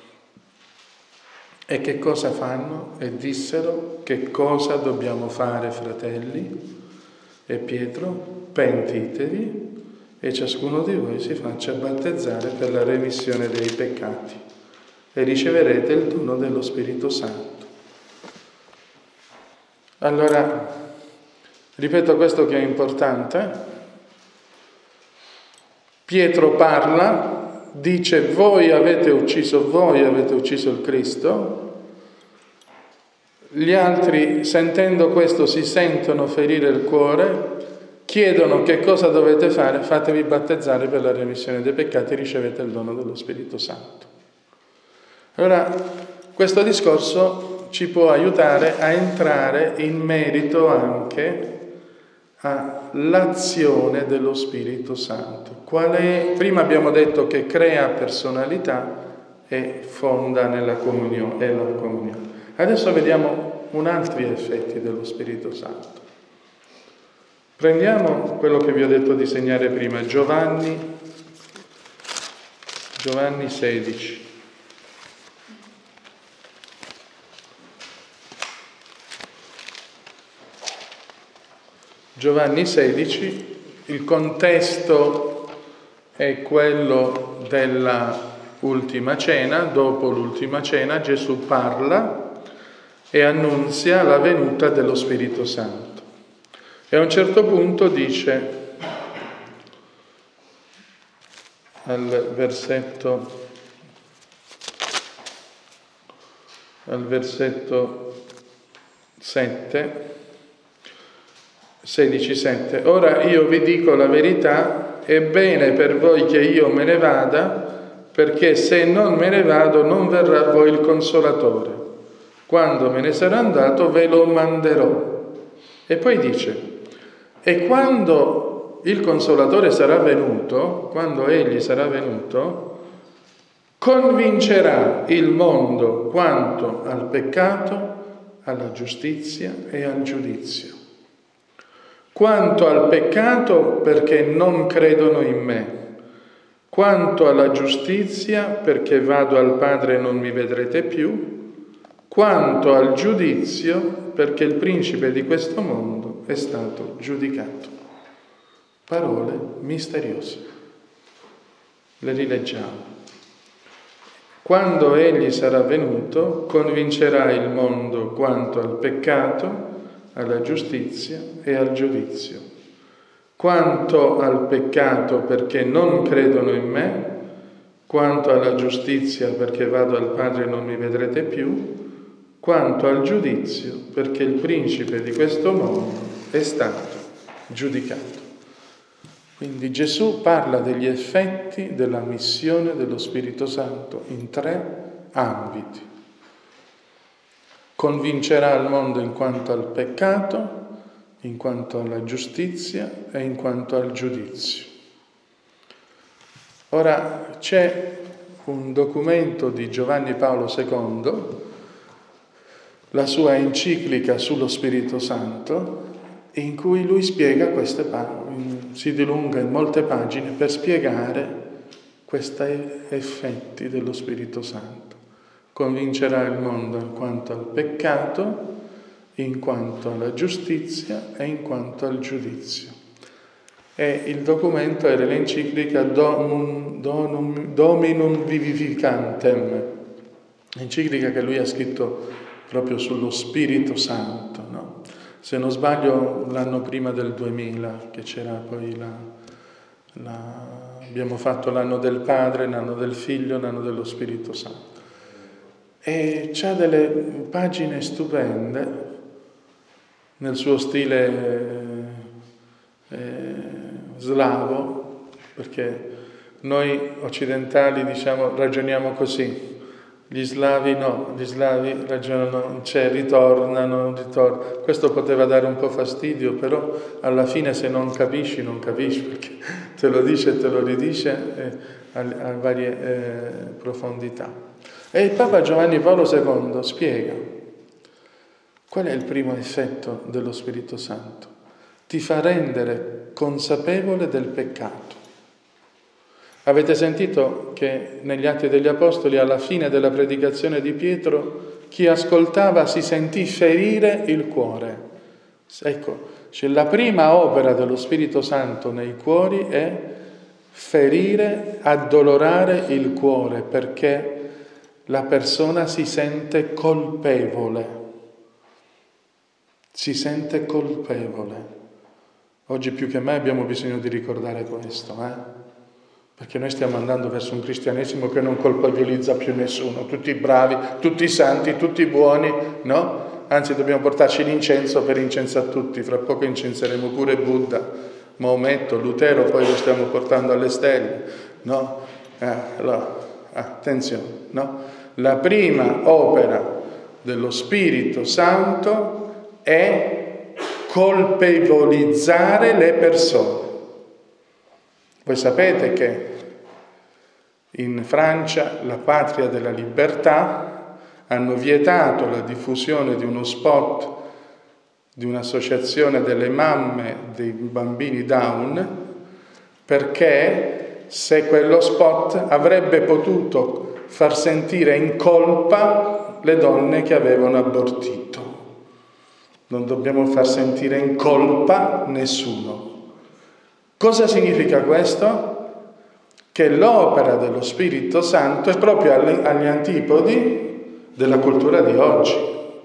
E che cosa fanno? E dissero: che cosa dobbiamo fare, fratelli? E Pietro: pentitevi e ciascuno di voi si faccia battezzare per la remissione dei peccati e riceverete il dono dello Spirito Santo. Allora, ripeto questo che è importante. Pietro parla, dice: voi avete ucciso, voi avete ucciso il Cristo. Gli altri, sentendo questo, si sentono ferire il cuore, chiedono: che cosa dovete fare? Fatevi battezzare per la remissione dei peccati e ricevete il dono dello Spirito Santo. Allora, questo discorso ci può aiutare a entrare in merito anche all'azione dello Spirito Santo. Qual è? Prima abbiamo detto che crea personalità e fonda nella comunione, è la comunione. Adesso vediamo un altri effetti dello Spirito Santo. Prendiamo quello che vi ho detto di segnare prima, Giovanni, Giovanni sedici. Giovanni sedici, il contesto è quello della ultima cena. Dopo l'ultima cena Gesù parla e annunzia la venuta dello Spirito Santo. E a un certo punto dice, al versetto, al versetto sette, sedici sette, ora io vi dico la verità, è bene per voi che io me ne vada, perché se non me ne vado non verrà a voi il Consolatore. Quando me ne sarò andato ve lo manderò. E poi dice, e quando il Consolatore sarà venuto, quando egli sarà venuto, convincerà il mondo quanto al peccato, alla giustizia e al giudizio. Quanto al peccato perché non credono in me, quanto alla giustizia perché vado al Padre e non mi vedrete più, quanto al giudizio perché il principe di questo mondo è stato giudicato. Parole misteriose. Le rileggiamo. Quando egli sarà venuto, convincerà il mondo quanto al peccato, alla giustizia e al giudizio. Quanto al peccato perché non credono in me, quanto alla giustizia perché vado al Padre e non mi vedrete più, quanto al giudizio perché il principe di questo mondo è stato giudicato. Quindi Gesù parla degli effetti della missione dello Spirito Santo in tre ambiti. Convincerà il mondo in quanto al peccato, in quanto alla giustizia e in quanto al giudizio. Ora c'è un documento di Giovanni Paolo secondo, la sua enciclica sullo Spirito Santo, in cui lui spiega queste parole, si dilunga in molte pagine per spiegare questi effetti dello Spirito Santo. Convincerà il mondo in quanto al peccato, in quanto alla giustizia e in quanto al giudizio. E il documento era l'enciclica Domum, Donum, Dominum Vivificantem, l'enciclica che lui ha scritto proprio sullo Spirito Santo, no? Se non sbaglio l'anno prima del duemila, che c'era poi la, la... abbiamo fatto l'anno del Padre, l'anno del Figlio, l'anno dello Spirito Santo. E c'ha delle pagine stupende nel suo stile eh, slavo, perché noi occidentali, diciamo, ragioniamo così. Gli slavi no, gli slavi ragionano, cioè ritornano, ritornano. Questo poteva dare un po' fastidio, però alla fine se non capisci, non capisci, perché te lo dice e te lo ridice eh, a, a varie eh, profondità. E il Papa Giovanni Paolo secondo spiega qual è il primo effetto dello Spirito Santo. Ti fa rendere consapevole del peccato. Avete sentito che negli Atti degli Apostoli, alla fine della predicazione di Pietro, chi ascoltava si sentì ferire il cuore. Ecco, cioè la prima opera dello Spirito Santo nei cuori è ferire, addolorare il cuore, perché la persona si sente colpevole. Si sente colpevole. Oggi più che mai abbiamo bisogno di ricordare questo, eh? Perché noi stiamo andando verso un cristianesimo che non colpevolizza più nessuno, tutti bravi, tutti santi, tutti buoni, no? Anzi dobbiamo portarci l'incenso per incensare tutti, fra poco incenseremo pure Buddha, Maometto, Lutero, poi lo stiamo portando alle stelle, no? Eh, allora, attenzione, no? La prima opera dello Spirito Santo è colpevolizzare le persone. Voi sapete che in Francia, la patria della libertà, hanno vietato la diffusione di uno spot di un'associazione delle mamme dei bambini Down, perché se quello spot avrebbe potuto far sentire in colpa le donne che avevano abortito. Non dobbiamo far sentire in colpa nessuno. Cosa significa questo? Che l'opera dello Spirito Santo è proprio agli antipodi della cultura di oggi.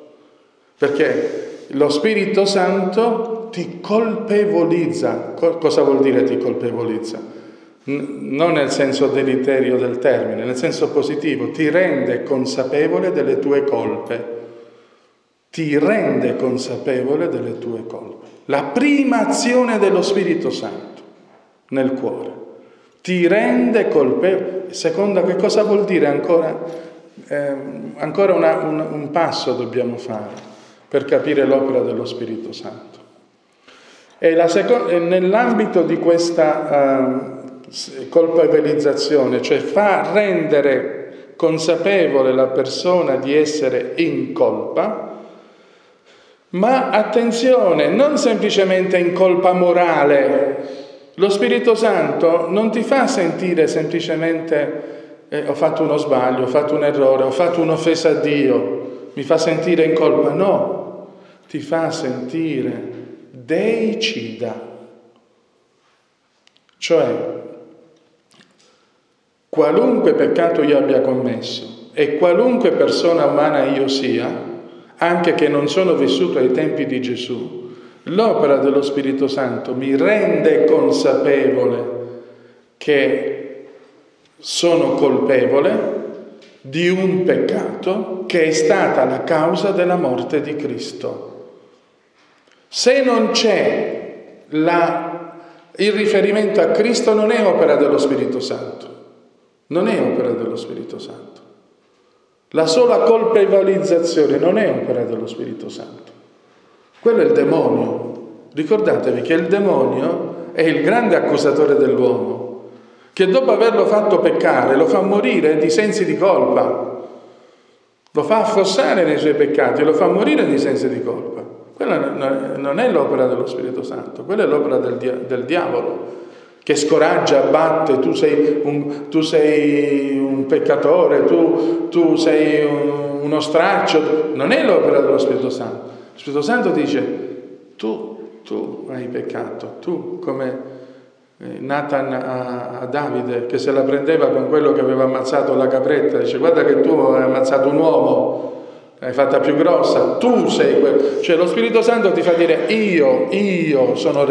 Perché lo Spirito Santo ti colpevolizza. Cosa vuol dire ti colpevolizza? Non nel senso deleterio del termine, nel senso positivo. Ti rende consapevole delle tue colpe. Ti rende consapevole delle tue colpe. La prima azione dello Spirito Santo nel cuore ti rende colpevole. Seconda, che cosa vuol dire ancora? Eh, ancora una, un, un passo dobbiamo fare per capire l'opera dello Spirito Santo. E la seco- nell'ambito di questa uh, colpevolizzazione, cioè fa rendere consapevole la persona di essere in colpa, ma attenzione, non semplicemente in colpa morale. Lo Spirito Santo non ti fa sentire semplicemente eh, ho fatto uno sbaglio, ho fatto un errore, ho fatto un'offesa a Dio, mi fa sentire in colpa. No, ti fa sentire deicida. Cioè, qualunque peccato io abbia commesso e qualunque persona umana io sia, anche che non sono vissuto ai tempi di Gesù, l'opera dello Spirito Santo mi rende consapevole che sono colpevole di un peccato che è stata la causa della morte di Cristo. Se non c'è la, il riferimento a Cristo, non è opera dello Spirito Santo. Non è opera dello Spirito Santo. La sola colpevolizzazione non è opera dello Spirito Santo. Quello è il demonio. Ricordatevi che il demonio è il grande accusatore dell'uomo, che dopo averlo fatto peccare lo fa morire di sensi di colpa, lo fa affossare nei suoi peccati, lo fa morire di sensi di colpa. Quella non è l'opera dello Spirito Santo, quella è l'opera del, dia- del diavolo, che scoraggia, abbatte. Tu sei un, tu sei un peccatore, tu, tu sei un, uno straccio. Non è l'opera dello Spirito Santo. Lo Spirito Santo dice, tu, tu hai peccato, tu come Nathan a, a Davide, che se la prendeva con quello che aveva ammazzato la capretta, dice guarda che tu hai ammazzato un uomo, l'hai fatta più grossa, tu sei quello. Cioè lo Spirito Santo ti fa dire io, io sono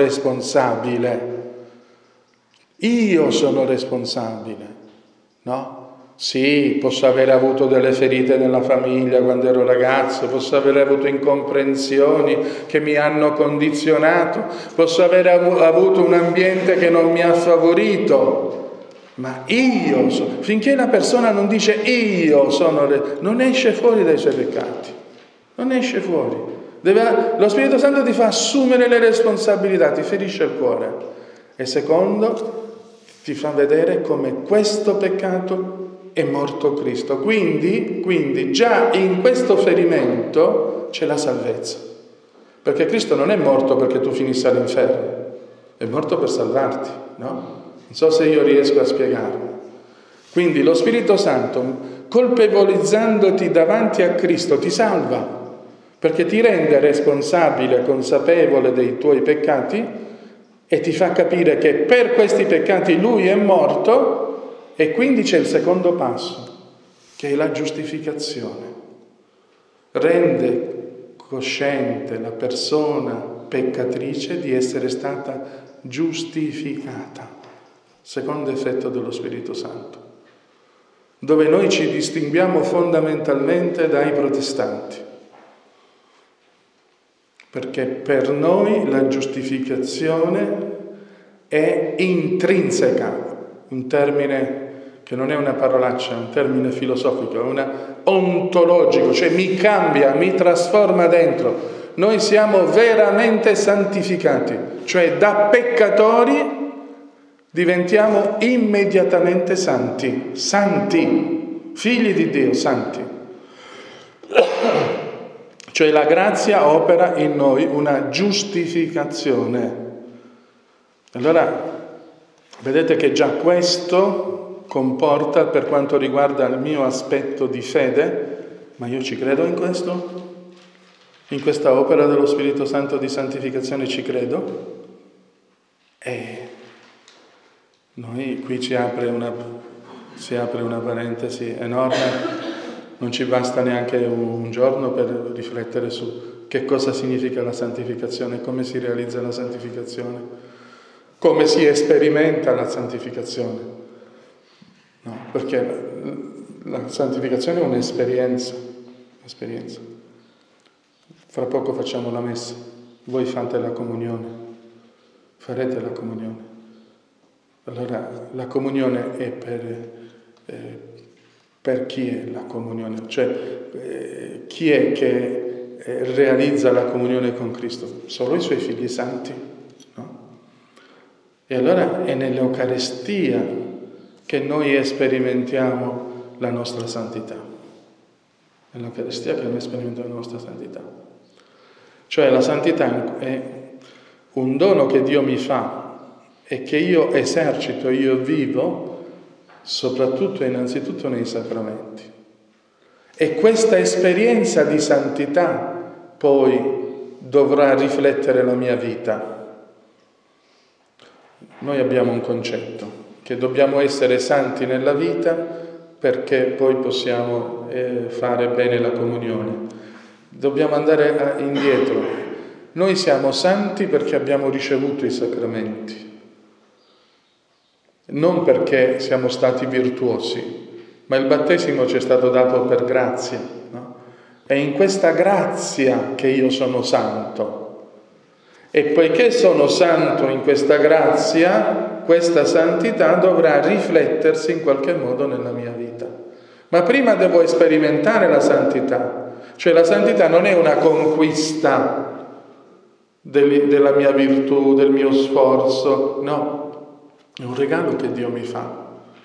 responsabile, io sono responsabile, no? Sì, posso aver avuto delle ferite nella famiglia quando ero ragazzo, posso aver avuto incomprensioni che mi hanno condizionato, posso aver avuto un ambiente che non mi ha favorito, ma io, so, finché la persona non dice io sono, le, non esce fuori dai suoi peccati, non esce fuori. Deve, lo Spirito Santo ti fa assumere le responsabilità, ti ferisce il cuore. E secondo, ti fa vedere come questo peccato è morto Cristo. Quindi, quindi già in questo ferimento c'è la salvezza. Perché Cristo non è morto perché tu finissi all'inferno, è morto per salvarti, no? Non so se io riesco a spiegarmi. Quindi lo Spirito Santo, colpevolizzandoti davanti a Cristo, ti salva, perché ti rende responsabile, consapevole dei tuoi peccati e ti fa capire che per questi peccati Lui è morto. E quindi c'è il secondo passo, che è la giustificazione. Rende cosciente la persona peccatrice di essere stata giustificata. Secondo effetto dello Spirito Santo, dove noi ci distinguiamo fondamentalmente dai protestanti. Perché per noi la giustificazione è intrinseca, un termine che non è una parolaccia, è un termine filosofico, è una ontologico, cioè mi cambia, mi trasforma dentro. Noi siamo veramente santificati, cioè da peccatori diventiamo immediatamente santi, santi, figli di Dio, santi. Cioè la grazia opera in noi una giustificazione. Allora, vedete che già questo comporta, per quanto riguarda il mio aspetto di fede, ma io ci credo in questo? In questa opera dello Spirito Santo di santificazione ci credo? E noi qui ci apre una, si apre una parentesi enorme, non ci basta neanche un giorno per riflettere su che cosa significa la santificazione, come si realizza la santificazione, come si sperimenta la santificazione. No, perché la, la santificazione è un'esperienza, un'esperienza. Fra poco facciamo la messa, voi fate la comunione, farete la comunione. Allora la comunione è per, eh, per chi è la comunione? Cioè eh, chi è che eh, realizza la comunione con Cristo? Solo i suoi figli santi, no? E allora è nell'Eucaristia che noi sperimentiamo la nostra santità. Nell'Eucaristia che noi sperimentiamo la nostra santità. Cioè la santità è un dono che Dio mi fa e che io esercito, io vivo, soprattutto e innanzitutto nei sacramenti. E questa esperienza di santità poi dovrà riflettere la mia vita. Noi abbiamo un concetto, che dobbiamo essere santi nella vita perché poi possiamo eh, fare bene la comunione. Dobbiamo andare a, indietro. Noi siamo santi perché abbiamo ricevuto i sacramenti, non perché siamo stati virtuosi, ma il battesimo ci è stato dato per grazia, no? È in questa grazia che io sono santo. E poiché sono santo in questa grazia, questa santità dovrà riflettersi in qualche modo nella mia vita. Ma prima devo sperimentare la santità. Cioè la santità non è una conquista del, della mia virtù, del mio sforzo, no, è un regalo che Dio mi fa.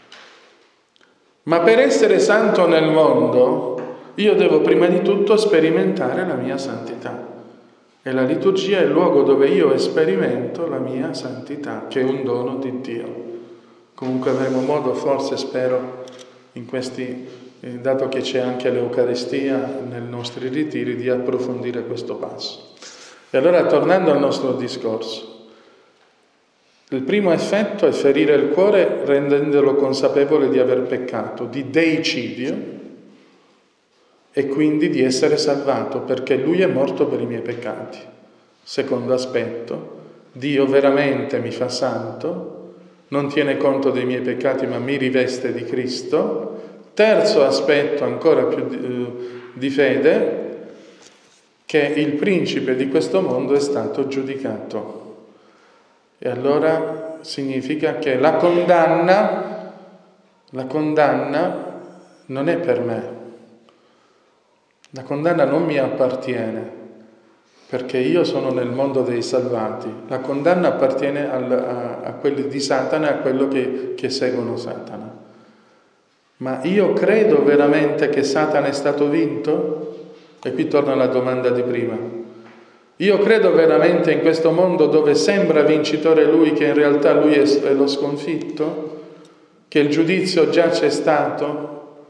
Ma per essere santo nel mondo, io devo prima di tutto sperimentare la mia santità. E la liturgia è il luogo dove io sperimento la mia santità, che è un dono di Dio. Comunque avremo modo, forse spero, in questi, eh, dato che c'è anche l'Eucaristia nei nostri ritiri, di approfondire questo passo. E allora, tornando al nostro discorso, il primo effetto è ferire il cuore rendendolo consapevole di aver peccato, di deicidio, e quindi di essere salvato, perché Lui è morto per i miei peccati. Secondo aspetto, Dio veramente mi fa santo, non tiene conto dei miei peccati, ma mi riveste di Cristo, Terzo aspetto ancora più di, di fede, che il principe di questo mondo è stato giudicato. E allora significa che la condanna, la condanna non è per me. La condanna non mi appartiene, perché io sono nel mondo dei salvati. La condanna appartiene al, a, a quelli di Satana e a quello che, che seguono Satana. Ma io credo veramente che Satana è stato vinto? E qui torna alla domanda di prima. Io credo veramente in questo mondo dove sembra vincitore lui, che in realtà lui è, è lo sconfitto? Che il giudizio già c'è stato?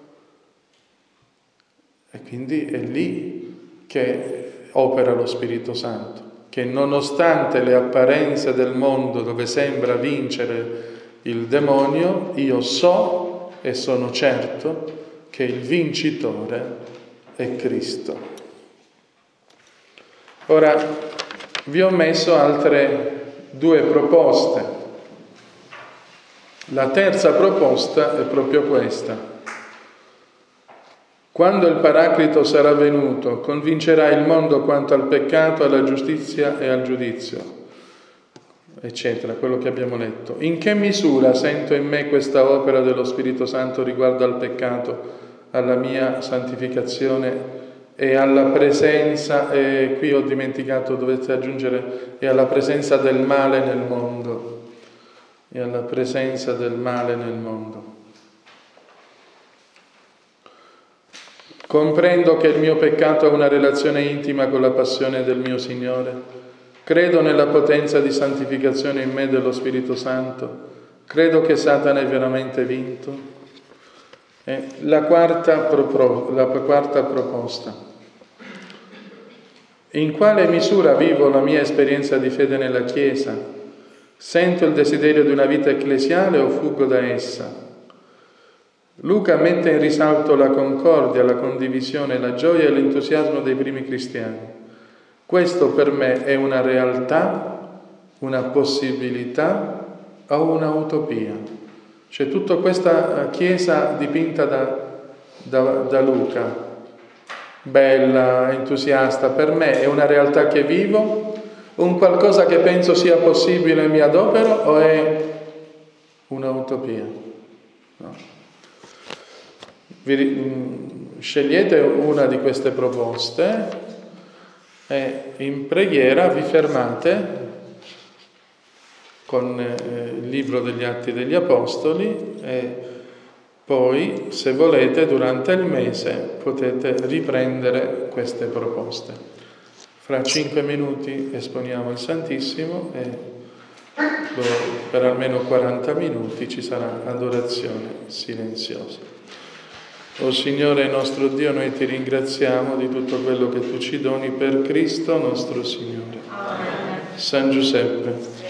E quindi è lì che opera lo Spirito Santo, che nonostante le apparenze del mondo dove sembra vincere il demonio, io so e sono certo che il vincitore è Cristo. Ora vi ho messo altre due proposte. La terza proposta è proprio questa. Quando il Paraclito sarà venuto, convincerà il mondo quanto al peccato, alla giustizia e al giudizio, eccetera, quello che abbiamo letto. In che misura sento in me questa opera dello Spirito Santo riguardo al peccato, alla mia santificazione e alla presenza, e qui ho dimenticato, dovete aggiungere, e alla presenza del male nel mondo, e alla presenza del male nel mondo. Comprendo che il mio peccato ha una relazione intima con la passione del mio Signore. Credo nella potenza di santificazione in me dello Spirito Santo. Credo che Satana è veramente vinto. E la quarta, propro, la quarta proposta. In quale misura vivo la mia esperienza di fede nella Chiesa? Sento il desiderio di una vita ecclesiale o fuggo da essa? Luca mette in risalto la concordia, la condivisione, la gioia e l'entusiasmo dei primi cristiani. Questo per me è una realtà, una possibilità o una utopia? C'è tutta questa Chiesa dipinta da, da, da Luca, bella, entusiasta, per me è una realtà che vivo, un qualcosa che penso sia possibile e mi adopero, o è una utopia? No. Vi, scegliete una di queste proposte e in preghiera vi fermate con eh, il libro degli Atti degli Apostoli e poi, se volete, durante il mese potete riprendere queste proposte. Fra cinque minuti esponiamo il Santissimo e per almeno quaranta minuti ci sarà adorazione silenziosa. O Signore nostro Dio, noi ti ringraziamo di tutto quello che tu ci doni per Cristo nostro Signore. Amen. San Giuseppe,